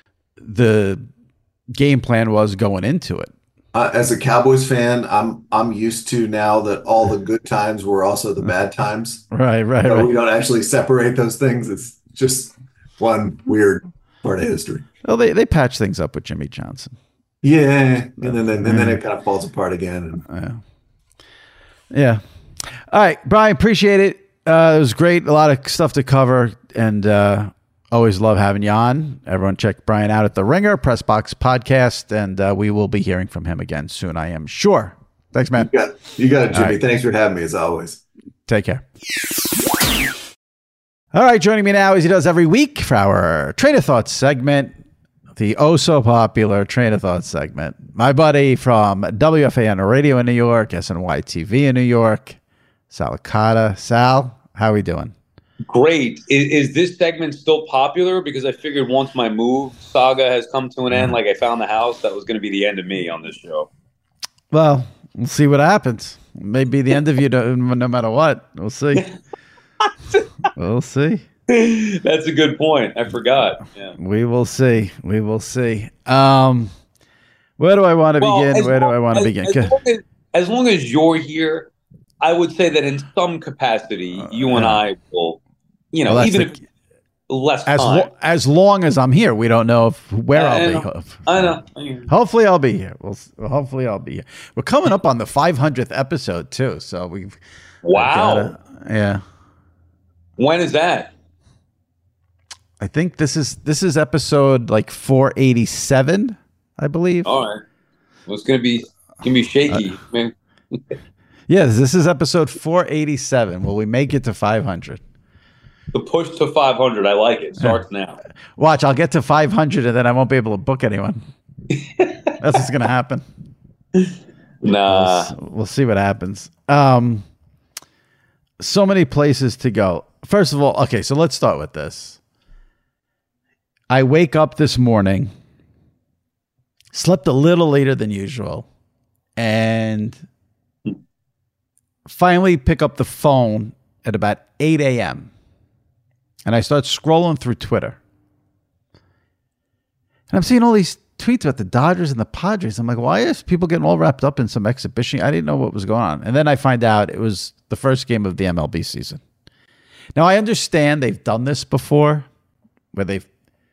game plan was going into it. As a Cowboys fan, I'm used to now that all the good times were also the bad times. Right. We don't actually separate those things. It's just one weird part of history. Well, they patch things up with Jimmy Johnson. Yeah, and then it kind of falls apart again. Yeah. All right, Brian, appreciate it. It was great. A lot of stuff to cover, and always love having you on. Everyone check Brian out at The Ringer, Press Box Podcast, and we will be hearing from him again soon, I am sure. Thanks, man. You got it, Jimmy. Right. Thanks for having me, as always. Take care. All right, joining me now, as he does every week, for our Train of Thought segment, the oh-so-popular Train of Thought segment. My buddy from WFAN Radio in New York, SNY TV in New York, Sal Licata. Sal, how are we doing? Great. Is this segment still popular? Because I figured once my move saga has come to an end, like I found the house, that was going to be the end of me on this show. Well, we'll see what happens. Maybe the end of you no matter what. We'll see. We'll see. That's a good point. I forgot. Yeah. We will see. Where do I want to begin? As long as you're here, I would say that in some capacity, you and I will, even if less time. As long as I'm here, we don't know where I'll be. I know. Hopefully I'll be here. Hopefully I'll be here. We're coming up on the 500th episode too, so we've. Wow. Yeah. When is that? I think this is episode like 487, I believe. All right. Well, it's gonna be shaky, man. Yes, this is episode 487. Will we make it to 500? The push to 500. I like it. Starts now. Watch, I'll get to 500 and then I won't be able to book anyone. That's what's going to happen. Nah. We'll see what happens. So many places to go. First of all, okay, so let's start with this. I wake up this morning, slept a little later than usual, and finally pick up the phone at about 8 a.m. And I start scrolling through Twitter. And I'm seeing all these tweets about the Dodgers and the Padres. I'm like, why is people getting all wrapped up in some exhibition? I didn't know what was going on. And then I find out it was the first game of the MLB season. Now, I understand they've done this before, where they've...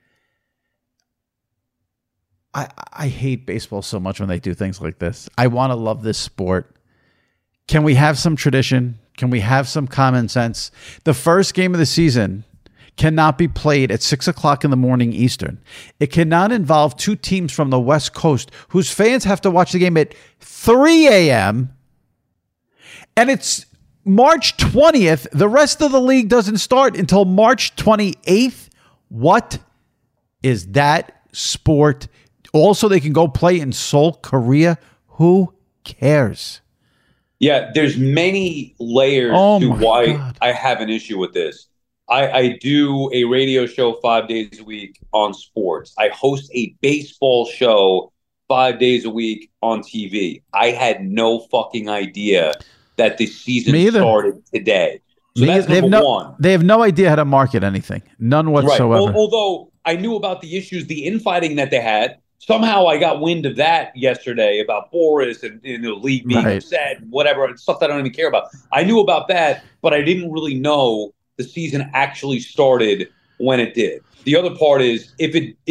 I hate baseball so much when they do things like this. I want to love this sport. Can we have some tradition? Can we have some common sense? The first game of the season cannot be played at 6 o'clock in the morning Eastern. It cannot involve two teams from the West Coast whose fans have to watch the game at 3 a.m. And it's March 20th. The rest of the league doesn't start until March 28th. What is that sport? Also, they can go play in Seoul, Korea. Who cares? Yeah, there's many layers to why God. I have an issue with this. I do a radio show 5 days a week on sports. I host a baseball show 5 days a week on TV. I had no fucking idea that the season started today. So that's number one. They have no idea how to market anything. None whatsoever. Right. Although I knew about the issues, the infighting that they had. Somehow I got wind of that yesterday about Boris and the league being upset, whatever, stuff that I don't even care about. I knew about that, but I didn't really know the season actually started when it did. The other part is if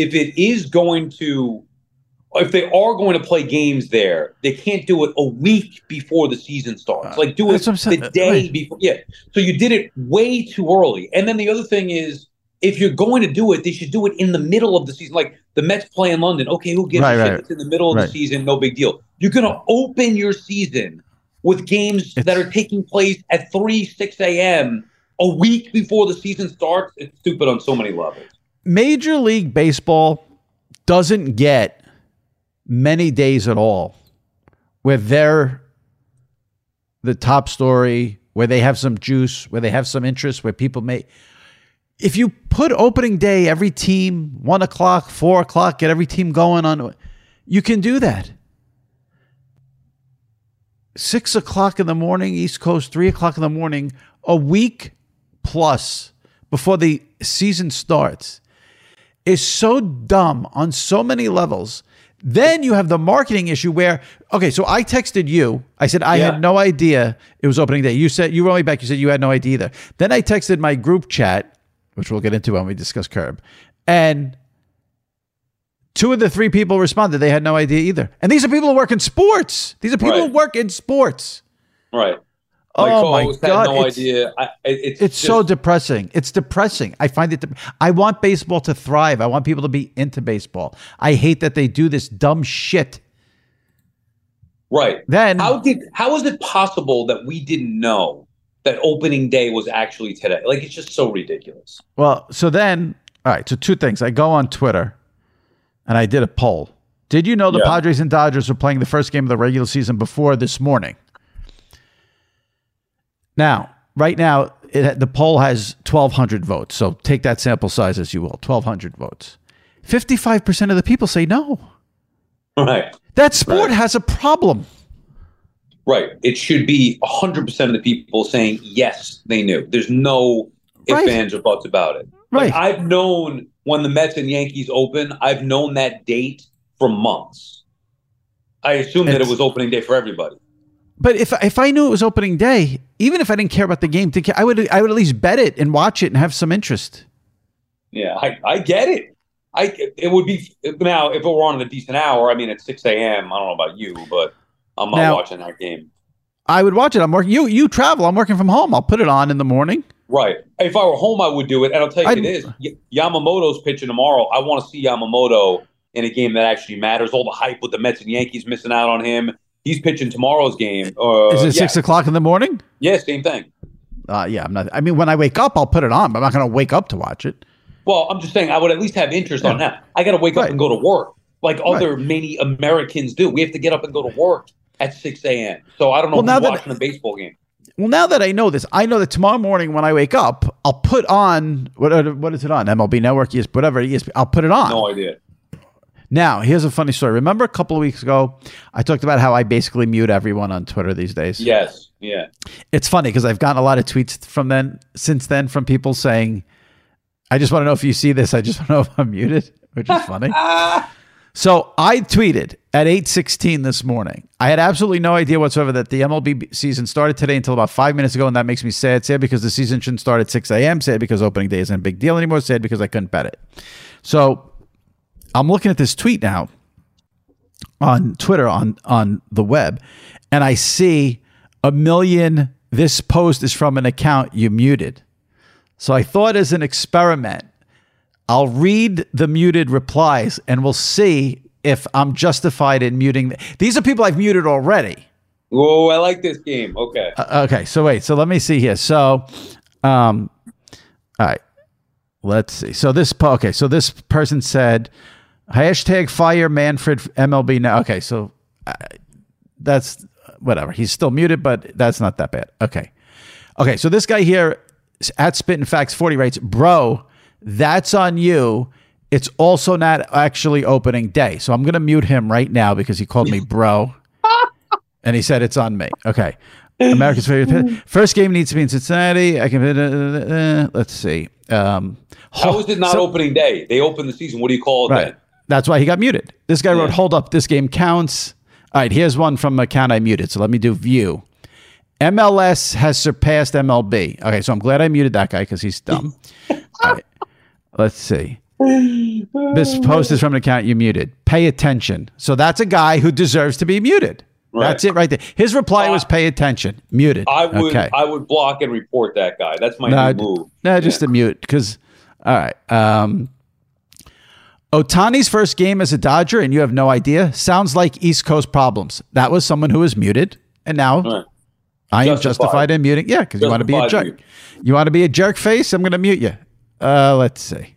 they are going to play games there, they can't do it a week before the season starts. Like do it the day before. Yeah. So you did it way too early. And then the other thing is, if you're going to do it, they should do it in the middle of the season. Like the Mets play in London. Okay, who gives a shit? It's in the middle of the season, no big deal. You're going to open your season with games that are taking place at 6 a.m. a week before the season starts. It's stupid on so many levels. Major League Baseball doesn't get many days at all where they're the top story, where they have some juice, where they have some interest, where people may... If you put opening day, every team, 1 o'clock, 4 o'clock, get every team going on, you can do that. 6 o'clock in the morning, East Coast, 3 o'clock in the morning, a week plus before the season starts is so dumb on so many levels. Then you have the marketing issue where, okay, so I texted you. I said, I had no idea it was opening day. You said, you wrote me back. You said you had no idea either. Then I texted my group chat, which we'll get into when we discuss Curb. And 2 of the 3 people responded. They had no idea either. And these are people who work in sports. These are people who work in sports. Right. Oh my God. No idea. It's so depressing. It's depressing. I find it. I want baseball to thrive. I want people to be into baseball. I hate that they do this dumb shit. Right. Then how is it possible that we didn't know that opening day was actually today? Like, it's just so ridiculous. Well, so then, all right, so 2 things. I go on Twitter and I did a poll. Did you know the Padres and Dodgers were playing the first game of the regular season before this morning? Now, right now, the poll has 1,200 votes. So take that sample size as you will, 1,200 votes. 55% of the people say no. Right. That sport has a problem. Right. It should be 100% of the people saying, yes, they knew. There's no ifs, ands, or buts about it. Right. Like, I've known when the Mets and Yankees open, I've known that date for months. I assumed that it was opening day for everybody. But if I knew it was opening day, even if I didn't care about the game, I would at least bet it and watch it and have some interest. Yeah, I get it. It would be, now, if it were on at a decent hour, I mean, at 6 a.m., I don't know about you, but I'm not watching that game. I would watch it. I'm working. You travel. I'm working from home. I'll put it on in the morning. Right. If I were home, I would do it. And I'll tell you it is. Yamamoto's pitching tomorrow. I want to see Yamamoto in a game that actually matters. All the hype with the Mets and Yankees missing out on him. He's pitching tomorrow's game. Is it 6 o'clock in the morning? Yeah, same thing. Yeah, I'm not. I mean, when I wake up, I'll put it on, but I'm not going to wake up to watch it. Well, I'm just saying I would at least have interest on that. I got to wake up and go to work like other many Americans do. We have to get up and go to work at 6 a.m. So I don't know who's watching a baseball game. Well, now that I know this, I know that tomorrow morning when I wake up, I'll put on, what is it on? MLB Network, whatever it is, I'll put it on. No idea. Now, here's a funny story. Remember a couple of weeks ago, I talked about how I basically mute everyone on Twitter these days? Yes, yeah. It's funny because I've gotten a lot of tweets since then from people saying, I just want to know if you see this. I just want to know if I'm muted, which is funny. So I tweeted at 8:16 this morning. I had absolutely no idea whatsoever that the MLB season started today until about 5 minutes ago, and that makes me sad. Sad because the season shouldn't start at 6 a.m. Sad because opening day isn't a big deal anymore. Sad because I couldn't bet it. So I'm looking at this tweet now on Twitter, on the web, and I see 1 million. This post is from an account you muted. So I thought as an experiment, I'll read the muted replies and we'll see if I'm justified in muting. These are people I've muted already. Whoa, I like this game. Okay. Okay. So wait. So let me see here. So, all right. Let's see. So this person said, #fire Manfred MLB now. Okay. So that's whatever. He's still muted, but that's not that bad. Okay. Okay. So this guy here at Spittin' Facts 40 writes, bro, that's on you. It's also not actually opening day. So I'm going to mute him right now because he called me bro. And he said it's on me. Okay. America's favorite. First game needs to be in Cincinnati. I can. Let's see. How is it not opening day? They opened the season. What do you call it then? That's why he got muted. This guy wrote, hold up. This game counts. All right. Here's one from an account I muted. So let me do view. MLS has surpassed MLB. Okay. So I'm glad I muted that guy because he's dumb. All right. Let's see. This post is from an account you muted. Pay attention. So that's a guy who deserves to be muted. Right. That's it right there. His reply was pay attention. Muted. I would block and report that guy. That's my new move. No, just a mute. Because, all right. Ohtani's first game as a Dodger, and you have no idea, sounds like East Coast problems. That was someone who was muted, and now I am justified in muting. Yeah, because you want to be a jerk. Mute. You want to be a jerk face? I'm going to mute you. Let's see.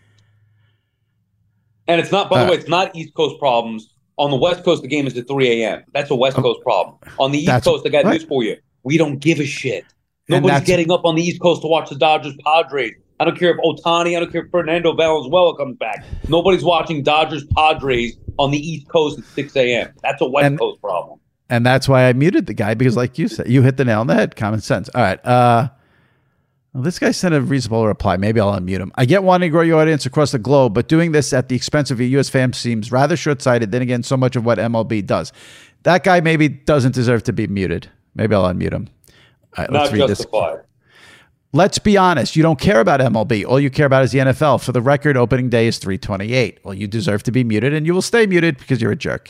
And it's not, by the way, it's not East Coast problems. On the West Coast, the game is at 3 a.m. That's a West Coast problem. On the East Coast, I got news for you. We don't give a shit. Nobody's getting up on the East Coast to watch the Dodgers Padres. I don't care if Ohtani, I don't care if Fernando Valenzuela comes back. Nobody's watching Dodgers Padres on the East Coast at 6 a.m. That's a West Coast problem. And that's why I muted the guy, because like you said, you hit the nail on the head. Common sense. All right. Well, this guy sent a reasonable reply. Maybe I'll unmute him. I get wanting to grow your audience across the globe, but doing this at the expense of your U.S. fans seems rather short-sighted. Then again, so much of what MLB does. That guy maybe doesn't deserve to be muted. Maybe I'll unmute him. All right, let's read justified. This. Let's be honest. You don't care about MLB. All you care about is the NFL. For the record, opening day is 3/28. Well, you deserve to be muted, and you will stay muted because you're a jerk.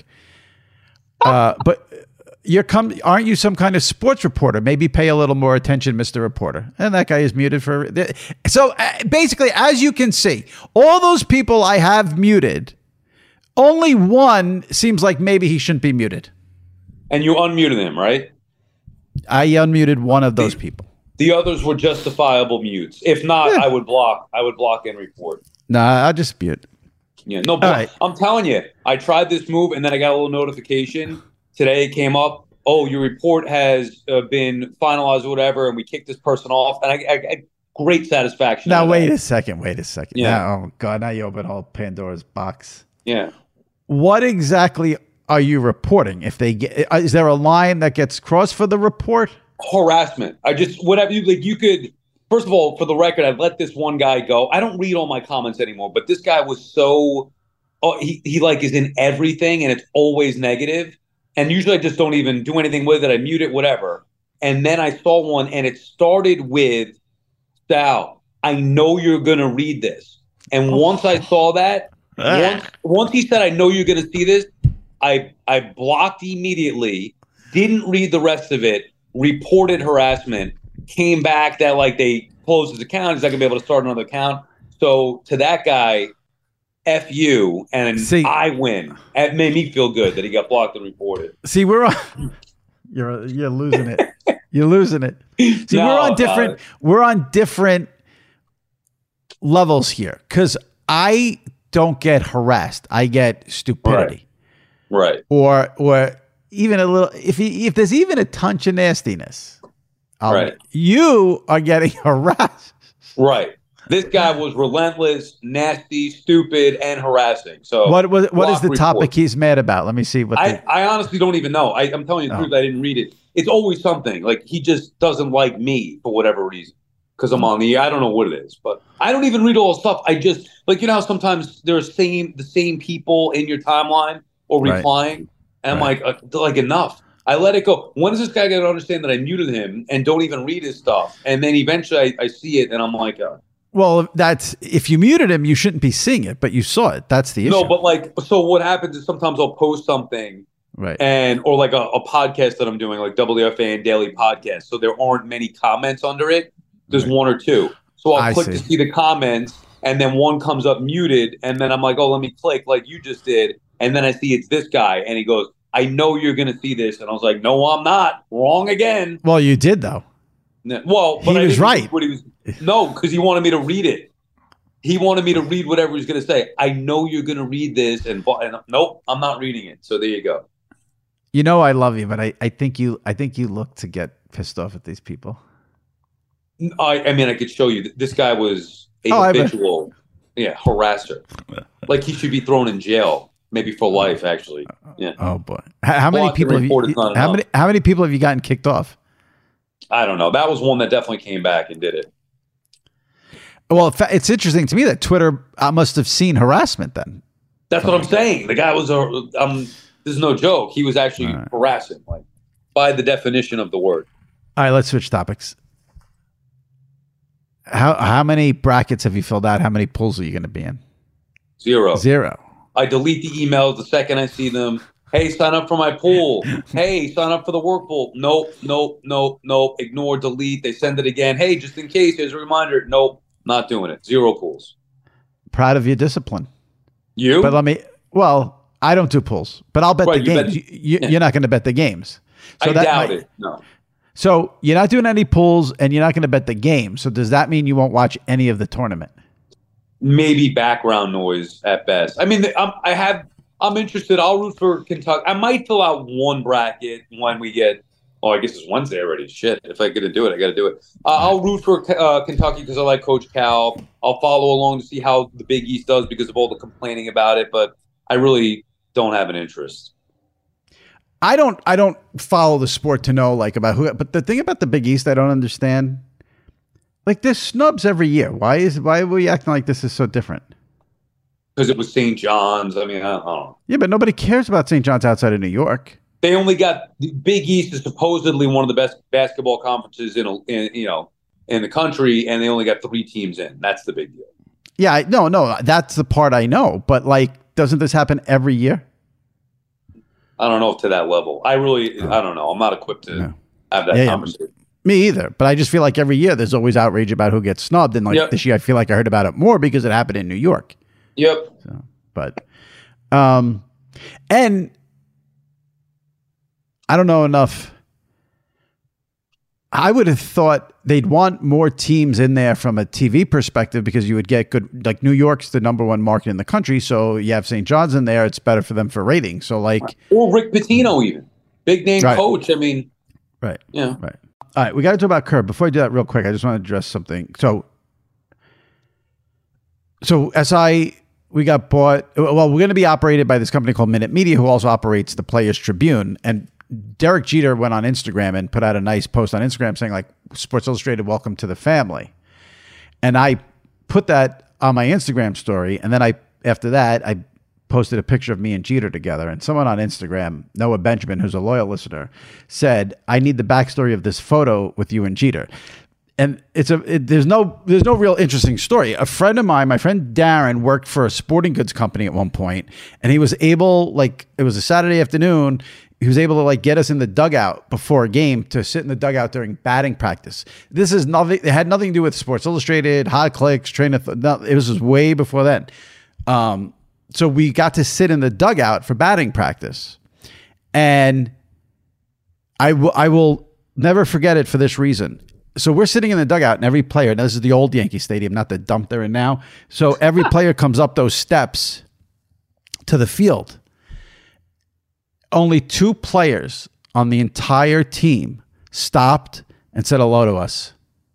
But aren't you some kind of sports reporter? Maybe pay a little more attention, Mr. Reporter. And that guy is muted for. So basically, as you can see, all those people I have muted, only one seems like maybe he shouldn't be muted. And you unmuted him, right? I unmuted one of those people. The others were justifiable mutes. If not, I would block. I would block and report. I'll just mute. Yeah, no, but right. I'm telling you, I tried this move and then I got a little notification. Today it came up, your report has been finalized or whatever, and we kicked this person off. And I great satisfaction. Now, wait a second. Yeah. Now, oh, God, now you open all Pandora's box. Yeah. What exactly are you reporting? If they get, is there a line that gets crossed for the report? Harassment. You could, first of all, for the record, I've let this one guy go. I don't read all my comments anymore, but this guy was so, he like is in everything and it's always negative. And usually I just don't even do anything with it. I mute it, whatever. And then I saw one and it started with, Sal, I know you're going to read this. And once I saw that, once he said, I know you're going to see this, I blocked immediately, didn't read the rest of it, reported harassment, came back that like they closed his account. He's not going to be able to start another account. So to that guy, F you, and I win. It made me feel good that he got blocked and reported. See, we're on You're losing it. You're losing it. See, we're on different levels here because I don't get harassed. I get stupidity. Right. Or even a little, if there's even a touch of nastiness, right. You are getting harassed. Right. This guy was relentless, nasty, stupid, and harassing. So what is the topic he's mad about? Let me see. I honestly don't even know. I'm telling you the truth. I didn't read it. It's always something. Like he just doesn't like me for whatever reason because I'm on the air. I don't know what it is, but I don't even read all the stuff. I just how sometimes there's the same people in your timeline or replying, and I'm like enough. I let it go. When is this guy going to understand that I muted him and don't even read his stuff? And then eventually I see it and I'm like, well, that's if you muted him, you shouldn't be seeing it, but you saw it. That's the issue. No, but so what happens is sometimes I'll post something, right? Or like a podcast that I'm doing, like WFAN Daily Podcast. So there aren't many comments under it. There's one or two. So I'll click to see the comments, and then one comes up muted, and then I'm like, oh, let me click like you just did, and then I see it's this guy, and he goes, I know you're going to see this, and I was like, no, I'm not. Wrong again. Well, you did though. Well, but he was right. No, because he wanted me to read it. He wanted me to read whatever he's going to say. I know you're going to read this, and nope, I'm not reading it. So there you go. I love you, but I think you look to get pissed off at these people. I mean, I could show you. This guy was a habitual, harasser. Like he should be thrown in jail, maybe for life. Actually, yeah. Oh boy, how many people how many people have you gotten kicked off? I don't know. That was one that definitely came back and did it. Well, it's interesting to me that Twitter must have seen harassment then. That's what I'm saying. The guy was this is no joke. He was actually harassing, like by the definition of the word. All right, let's switch topics. How many brackets have you filled out? How many pools are you going to be in? Zero. I delete the emails the second I see them. Hey, sign up for my pool. Hey, sign up for the work pool. Nope. Ignore, delete. They send it again. Hey, just in case, here's a reminder. Nope, not doing it. Zero pools. Proud of your discipline. You? But I don't do pools, but I'll bet the games. You're not going to bet the games. So I doubt it. No. So you're not doing any pools, and you're not going to bet the game. So does that mean you won't watch any of the tournament? Maybe background noise at best. I mean, I'm interested. I'll root for Kentucky. I might fill out one bracket when we get. Oh, I guess it's Wednesday already. Shit. If I get to do it, I got to do it. I'll root for Kentucky because I like Coach Cal. I'll follow along to see how the Big East does because of all the complaining about it. But I really don't have an interest. I don't follow the sport to know about who. But the thing about the Big East, I don't understand. There's snubs every year. Why are we acting like this is so different? Because it was St. John's. I mean, I don't know. Yeah, but nobody cares about St. John's outside of New York. They only got the Big East is supposedly one of the best basketball conferences in the country, and they only got 3 teams in. That's the big deal. Yeah, no, that's the part I know. But doesn't this happen every year? I don't know if to that level. I don't know. I'm not equipped to have that conversation. Me either. But I just feel like every year there's always outrage about who gets snubbed, and this year I feel like I heard about it more because it happened in New York. Yep. So, but, and I don't know enough. I would have thought they'd want more teams in there from a TV perspective because you would get good, New York's the number 1 market in the country. So you have St. John's in there. It's better for them for ratings. So or Rick Pitino, even big name coach. I mean, right. Yeah. Right. All right. We got to talk about Curb. Before I do that real quick, I just want to address something. So SI, we got bought. Well, we're going to be operated by this company called Minute Media, who also operates the Players Tribune. And Derek Jeter went on Instagram and put out a nice post on Instagram saying Sports Illustrated, welcome to the family. And I put that on my Instagram story. And then after that, I posted a picture of me and Jeter together. And someone on Instagram, Noah Benjamin, who's a loyal listener, said, I need the backstory of this photo with you and Jeter. And there's no real interesting story. A friend of mine, my friend Darren, worked for a sporting goods company at one point, and he was able, it was a Saturday afternoon, he was able to get us in the dugout before a game to sit in the dugout during batting practice. This is nothing. It had nothing to do with Sports Illustrated, Hot Clicks, it was just way before then. So we got to sit in the dugout for batting practice, and I will never forget it for this reason. So we're sitting in the dugout, and every player, and this is the old Yankee Stadium, not the dump they're in now. So every player comes up those steps to the field. Only 2 players on the entire team stopped and said hello to us.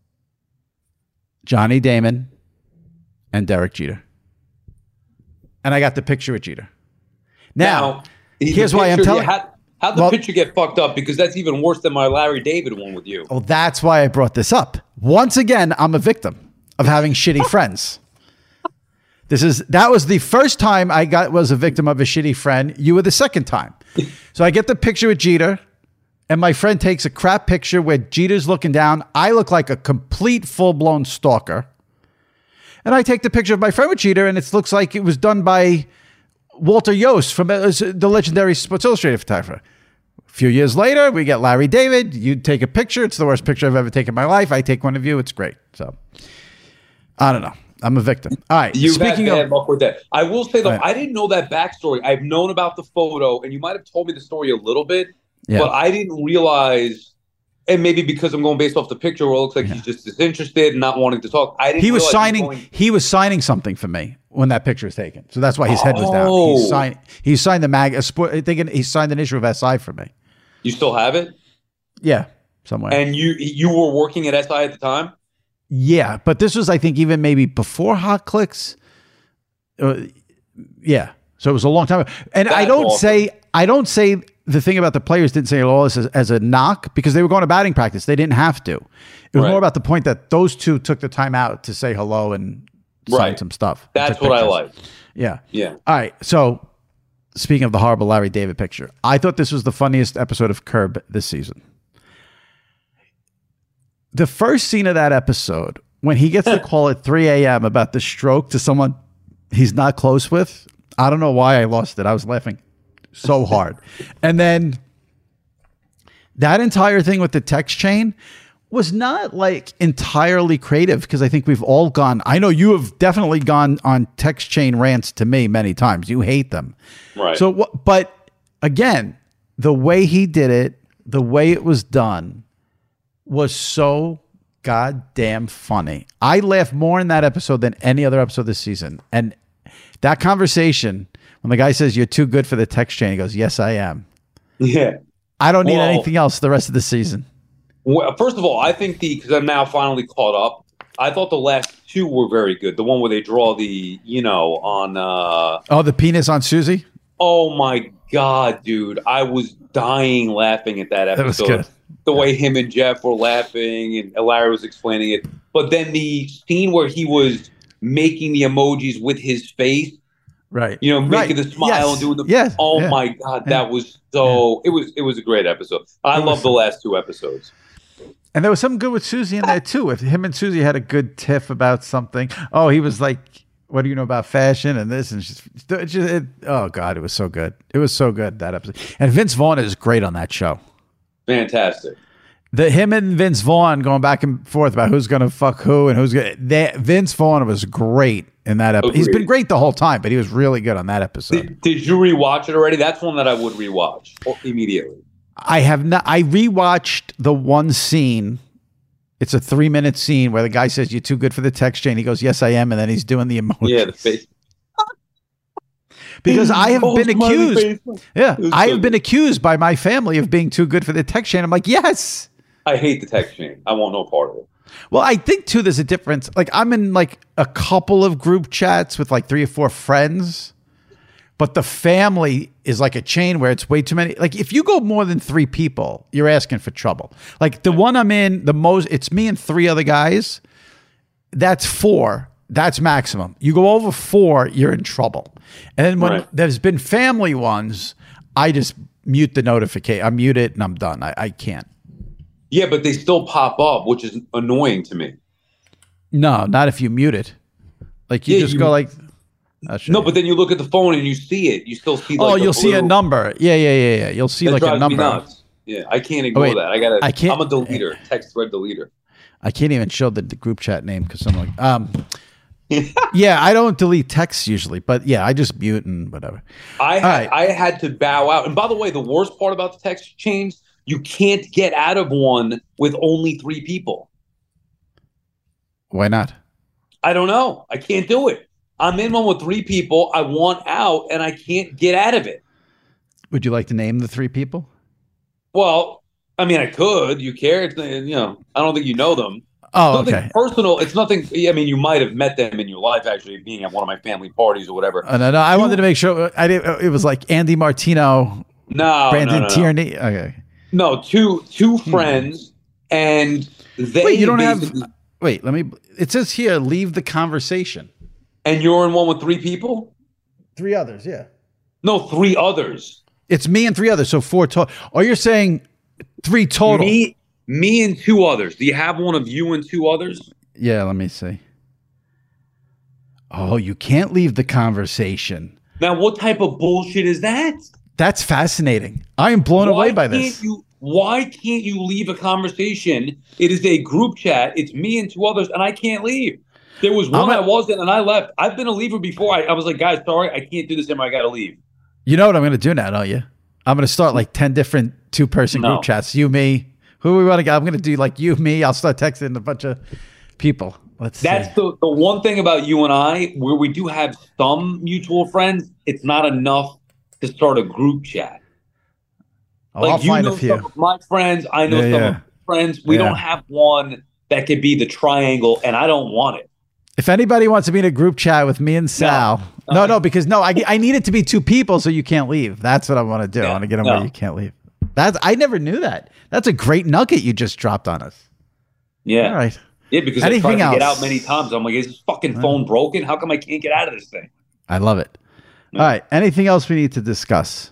Johnny Damon and Derek Jeter. And I got the picture with Jeter. Now here's why I'm telling you. How'd the picture get fucked up? Because that's even worse than my Larry David one with you. Oh, that's why I brought this up. Once again, I'm a victim of having shitty friends. That was the first time I was a victim of a shitty friend. You were the second time. So I get the picture with Jeter, and my friend takes a crap picture where Jeter's looking down. I look like a complete full-blown stalker. And I take the picture of my friend with Jeter, and it looks like it was done by Walter Yost, from the legendary Sports Illustrated photographer. A few years later, we get Larry David. You take a picture. It's the worst picture I've ever taken in my life. I take one of you. It's great. So, I don't know. I'm a victim. All right. You've had bad luck with that. I will say, though, I didn't know that backstory. I've known about the photo, and you might have told me the story a little bit, but I didn't realize, and maybe because I'm going based off the picture where it looks like he's just disinterested and not wanting to talk. I didn't. He was signing something for me when that picture was taken, so that's why his head was down. He signed the mag. I think he signed an issue of SI for me. You still have it? Yeah, somewhere. And you were working at SI at the time? Yeah, but this was, I think, even maybe before Hot Clicks. Yeah, so it was a long time ago. And that's I don't say the thing about the players didn't say all this as a knock, because they were going to batting practice. They didn't have to. It was more about the point that those 2 took the time out to say hello and sign some stuff. That's what I like. Yeah. Yeah. All right. So speaking of the horrible Larry David picture, I thought this was the funniest episode of Curb this season. The first scene of that episode, when he gets the call at 3 a.m. about the stroke to someone he's not close with, I don't know why I lost it. I was laughing so hard. And then that entire thing with the text chain was not like entirely creative, because I think we've all gone, I know you have definitely gone on text chain rants to me many times. You hate them. Right. So, but again, the way he did it, the way it was done was so goddamn funny. I laughed more in that episode than any other episode this season. And that conversation, when the guy says, "You're too good for the text chain," he goes, "Yes, I am." Yeah. I don't need anything else the rest of the season. Well, first of all, I think because I'm now finally caught up, I thought the last 2 were very good. The one where they draw the, on... the penis on Susie? Oh, my God, dude. I was dying laughing at that episode. That was good. The way him and Jeff were laughing and Larry was explaining it. But then the scene where he was making the emojis with his face, right? Making the smile and doing the. Yes. Oh my God, that was so. Yeah. It was a great episode. I love the last 2 episodes. And there was something good with Susie in there too. If him and Susie had a good tiff about something. Oh, he was like, "What do you know about fashion?" And this, and oh God, it was so good. It was so good, that episode. And Vince Vaughn is great on that show. Fantastic. Him and Vince Vaughn going back and forth about who's going to fuck who and who's going to... Vince Vaughn was great in that episode. He's been great the whole time, but he was really good on that episode. Did you rewatch it already? That's one that I would rewatch immediately. I have not. I rewatched the one scene. It's a 3-minute scene where the guy says, "You're too good for the text chain." He goes, "Yes, I am." And then he's doing the emoji. Yeah, the face. Because I have been accused. Yeah, I have been accused by my family of being too good for the text chain. I'm like, yes. I hate the text chain. I want no part of it. Well, I think too, there's a difference. Like, I'm in like a couple of group chats with like 3 or 4 friends, but the family is like a chain where it's way too many. Like, if you go more than 3 people, you're asking for trouble. Like the one I'm in, it's me and 3 other guys. That's 4. That's maximum. You go over 4, you're in trouble. And then when there's been family ones, I just mute the notification. I mute it and I'm done. I can't. Yeah, but they still pop up, which is annoying to me. No, not if you mute it. Like you go like... No, but then you look at the phone and you see it. You still see like you'll see a number. Yeah. You'll see like a number. Me nuts. Yeah, I can't ignore that. I'm a deleter, text thread deleter. I can't even show the group chat name because I'm like... yeah, I don't delete texts usually, but yeah, I just mute and whatever. I had to bow out. And by the way, the worst part about the text chains, you can't get out of one with only 3 people. Why not? I don't know. I can't do it. I'm in one with 3 people. I want out, and I can't get out of it. Would you like to name the 3 people? Well, I mean, I could. You care? It's, I don't think you know them. Oh, it's okay. Personal. It's nothing. I mean, you might have met them in your life, actually, being at one of my family parties or whatever. No. I wanted to make sure. It was like Andy Martino. No, Brandon Tierney. Okay. No, two friends, and they. Wait, you don't have. Wait, let me. It says here, leave the conversation. And you're in one with 3 people? 3 others, yeah. No, 3 others. It's me and 3 others, so 4 total. Oh, you're saying 3 total? Me and 2 others. Do you have one of you and 2 others? Yeah, let me see. Oh, you can't leave the conversation. Now, what type of bullshit is that? That's fascinating. I am blown away by this. Why can't you leave a conversation? It is a group chat. It's me and 2 others, and I can't leave. There was one I wasn't, and I left. I've been a leaver before. I was like, guys, sorry, I can't do this anymore. I got to leave. You know what I'm going to do now, don't you? I'm going to start like 10 different 2-person group chats. You, me. Who we want to get? I'm going to do like you, me. I'll start texting a bunch of people. That's the one thing about you and I, where we do have some mutual friends. It's not enough to start a group chat. I'll find a few. Some of my friends. I know some of my friends. We don't have one that could be the triangle, and I don't want it. If anybody wants to be in a group chat with me and Sal, because I need it to be 2 people so you can't leave. That's what I want to do. I want to get them where you can't leave. I never knew that. That's a great nugget you just dropped on us. Yeah. All right. Yeah, because I tried to get out many times. I'm like, is this fucking phone broken? How come I can't get out of this thing? I love it. All right. Anything else we need to discuss?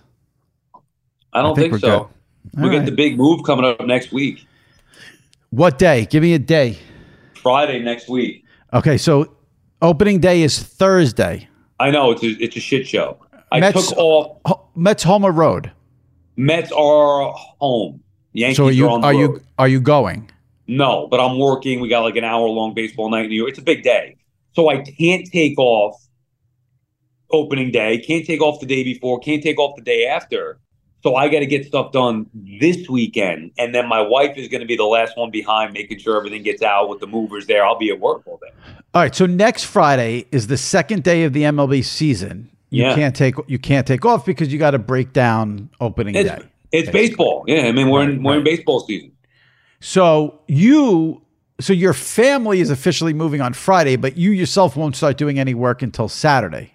I don't think so. We got the big move coming up next week. What day? Give me a day. Friday next week. Okay, so opening day is Thursday. I know it's a shit show. I took off. Mets home or road? Mets are home. Yankees are on the road. Are you going? No, but I'm working. We got like an hour-long baseball night in New York. It's a big day, so I can't take off opening day. Can't take off the day before. Can't take off the day after. So I got to get stuff done this weekend, and then my wife is going to be the last one behind, making sure everything gets out with the movers there. I'll be at work all day. All right. So next Friday is the second day of the MLB season. You can't take off because you got to break down opening day. It's baseball. Yeah, I mean we're in baseball season. So your family is officially moving on Friday, but you yourself won't start doing any work until Saturday.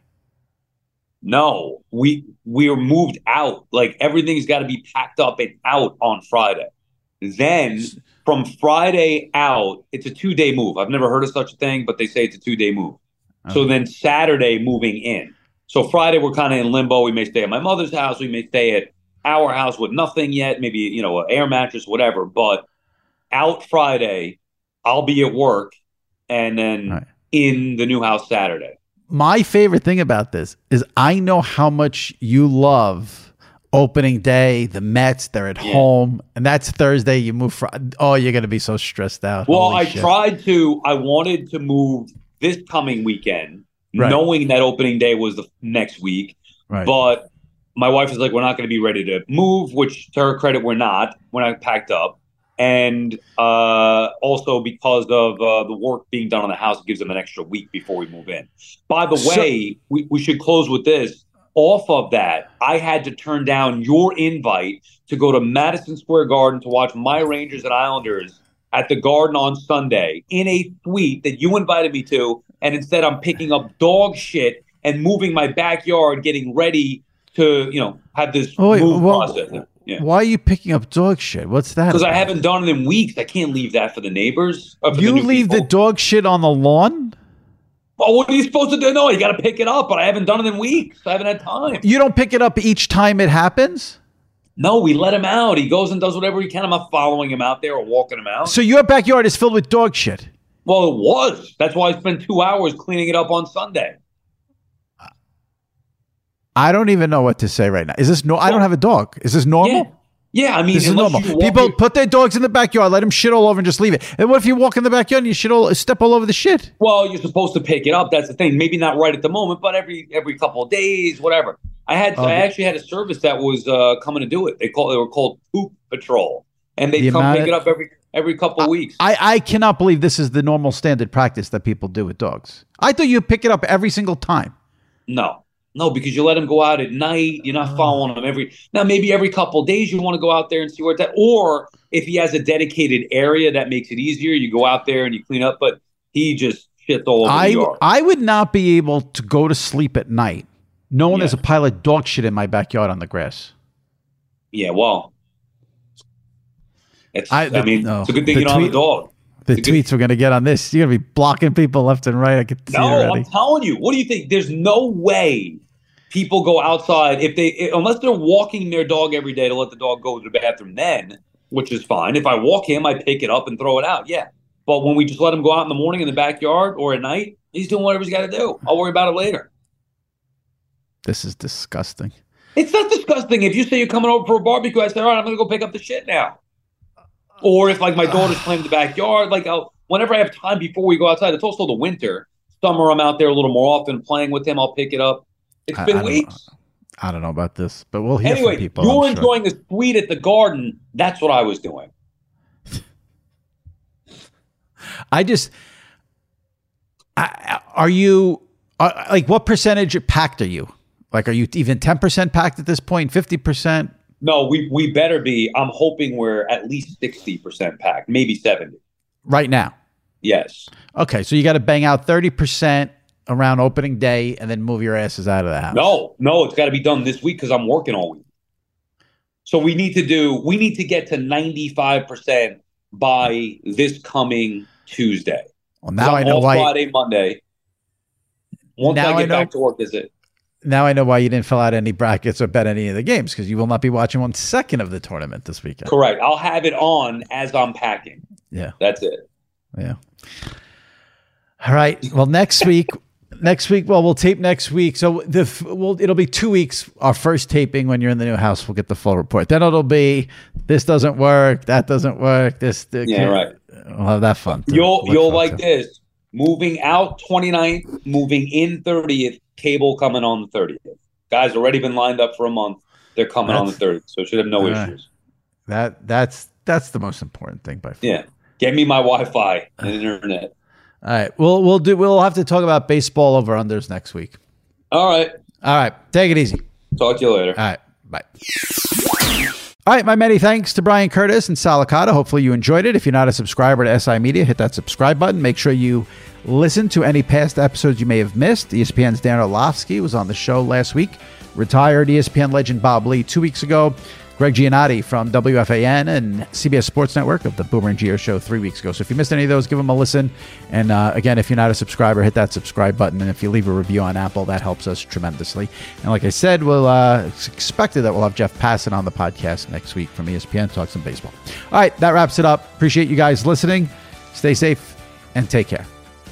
No, we are moved out. Like everything's got to be packed up and out on Friday. Then from Friday out, it's a 2-day move. I've never heard of such a thing, but they say it's a 2-day move. Okay. So then Saturday moving in. So Friday we're kind of in limbo. We may stay at my mother's house. We may stay at our house with nothing yet. Maybe an air mattress, whatever. But out Friday, I'll be at work, and then in the new house Saturday. My favorite thing about this is I know how much you love opening day, the Mets, they're at home, and that's Thursday. You move you're going to be so stressed out. Well, I wanted to move this coming weekend, knowing that opening day was the next week. Right. But my wife is like, we're not going to be ready to move, which to her credit, we're not. We're not packed up. And also because of the work being done on the house, it gives them an extra week before we move in. By the way, we should close with this. Off of that, I had to turn down your invite to go to Madison Square Garden to watch my Rangers and Islanders at the Garden on Sunday in a suite that you invited me to. And instead, I'm picking up dog shit and moving my backyard, getting ready to, have this process. Yeah. Why are you picking up dog shit? What's that? Because I haven't done it in weeks. I can't leave that for the neighbors. You leave the dog shit on the lawn? Well, what are you supposed to do? No, you got to pick it up, but I haven't done it in weeks. I haven't had time. You don't pick it up each time it happens? No, we let him out. He goes and does whatever he can. I'm not following him out there or walking him out. So your backyard is filled with dog shit? Well, it was. That's why I spent 2 hours cleaning it up on Sunday. I don't even know what to say right now. Is this I don't have a dog. Is this normal? Yeah, I mean, this is normal. People put their dogs in the backyard, let them shit all over and just leave it. And what if you walk in the backyard and you step all over the shit? Well, you're supposed to pick it up. That's the thing. Maybe not right at the moment, but every couple of days, whatever. I actually had a service that was coming to do it. They were called Poop Patrol, and they come pick it up every couple of weeks. I cannot believe this is the normal standard practice that people do with dogs. I thought you pick it up every single time. No, because you let them go out at night. You're not following them maybe every couple of days you want to go out there and see where it's at. Or if he has a dedicated area, that makes it easier. You go out there and you clean up, but he just shits all over the yard. I would not be able to go to sleep at night knowing there's a pile of dog shit in my backyard on the grass. Yeah, well, it's a good thing you don't have a dog. The tweets we're going to get on this, you're going to be blocking people left and right. I can see already. I'm telling you. What do you think? There's no way people go outside unless they're walking their dog every day to let the dog go to the bathroom then, which is fine. If I walk him, I pick it up and throw it out. Yeah. But when we just let him go out in the morning in the backyard or at night, he's doing whatever he's got to do. I'll worry about it later. This is disgusting. It's not disgusting. If you say you're coming over for a barbecue, I say, all right, I'm going to go pick up the shit now. Or if like my daughter's playing in the backyard, whenever I have time before we go outside, it's also the winter. Summer, I'm out there a little more often playing with him. I'll pick it up. It's been weeks. I don't know about this, but we'll hear from people. You're enjoying the suite at the garden. That's what I was doing. What percentage packed are you? Like, are you even 10% packed at this point? 50%? No, we better be. I'm hoping we're at least 60% packed, maybe 70. Right now? Yes. Okay, so you got to bang out 30% around opening day and then move your asses out of the house. No, it's got to be done this week because I'm working all week. So we need to get to 95% by this coming Tuesday. Well, now I know why. Friday, Monday. Once I get back to work, is it? Now I know why you didn't fill out any brackets or bet any of the games, because you will not be watching 1 second of the tournament this weekend. Correct. I'll have it on as I'm packing. Yeah. That's it. Yeah. All right. Well, next week, we'll tape next week. So it'll be 2 weeks. Our first taping when you're in the new house, we'll get the full report. Then it'll be, this doesn't work, that doesn't work. Right. We'll have that fun. You'll like this. Moving out 29th, moving in 30th, cable coming on the 30th. Guys already been lined up for a month. They're coming on the 30th, so it should have no issues. That's the most important thing by far. Yeah. Get me my Wi-Fi and internet. All right. We'll have to talk about baseball over-unders next week. All right. Take it easy. Talk to you later. All right. Bye. All right, my many thanks to Brian Curtis and Sal Licata. Hopefully you enjoyed it. If you're not a subscriber to SI Media, hit that subscribe button. Make sure you listen to any past episodes you may have missed. ESPN's Dan Orlovsky was on the show last week. Retired ESPN legend Bob Lee 2 weeks ago. Greg Giannotti from WFAN and CBS Sports Network of the Boomer and Gio Show 3 weeks ago. So if you missed any of those, give them a listen. And again, if you're not a subscriber, hit that subscribe button. And if you leave a review on Apple, that helps us tremendously. And like I said, it's expected that we'll have Jeff Passan on the podcast next week from ESPN, talk some baseball. All right, that wraps it up. Appreciate you guys listening. Stay safe and take care.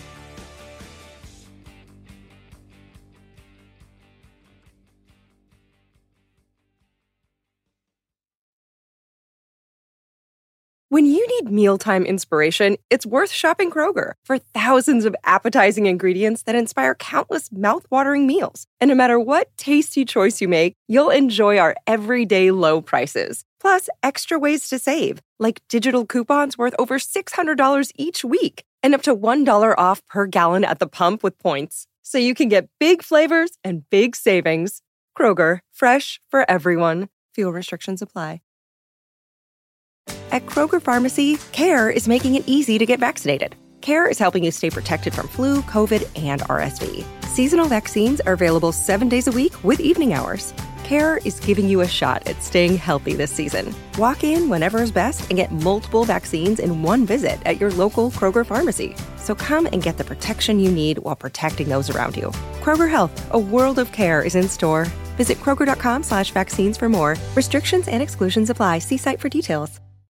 When you need mealtime inspiration, it's worth shopping Kroger for thousands of appetizing ingredients that inspire countless mouth-watering meals. And no matter what tasty choice you make, you'll enjoy our everyday low prices. Plus, extra ways to save, like digital coupons worth over $600 each week and up to $1 off per gallon at the pump with points. So you can get big flavors and big savings. Kroger, fresh for everyone. Fuel restrictions apply. At Kroger Pharmacy, CARE is making it easy to get vaccinated. CARE is helping you stay protected from flu, COVID, and RSV. Seasonal vaccines are available 7 days a week with evening hours. CARE is giving you a shot at staying healthy this season. Walk in whenever is best and get multiple vaccines in one visit at your local Kroger Pharmacy. So come and get the protection you need while protecting those around you. Kroger Health, a world of care is in store. Visit Kroger.com/vaccines for more. Restrictions and exclusions apply. See site for details.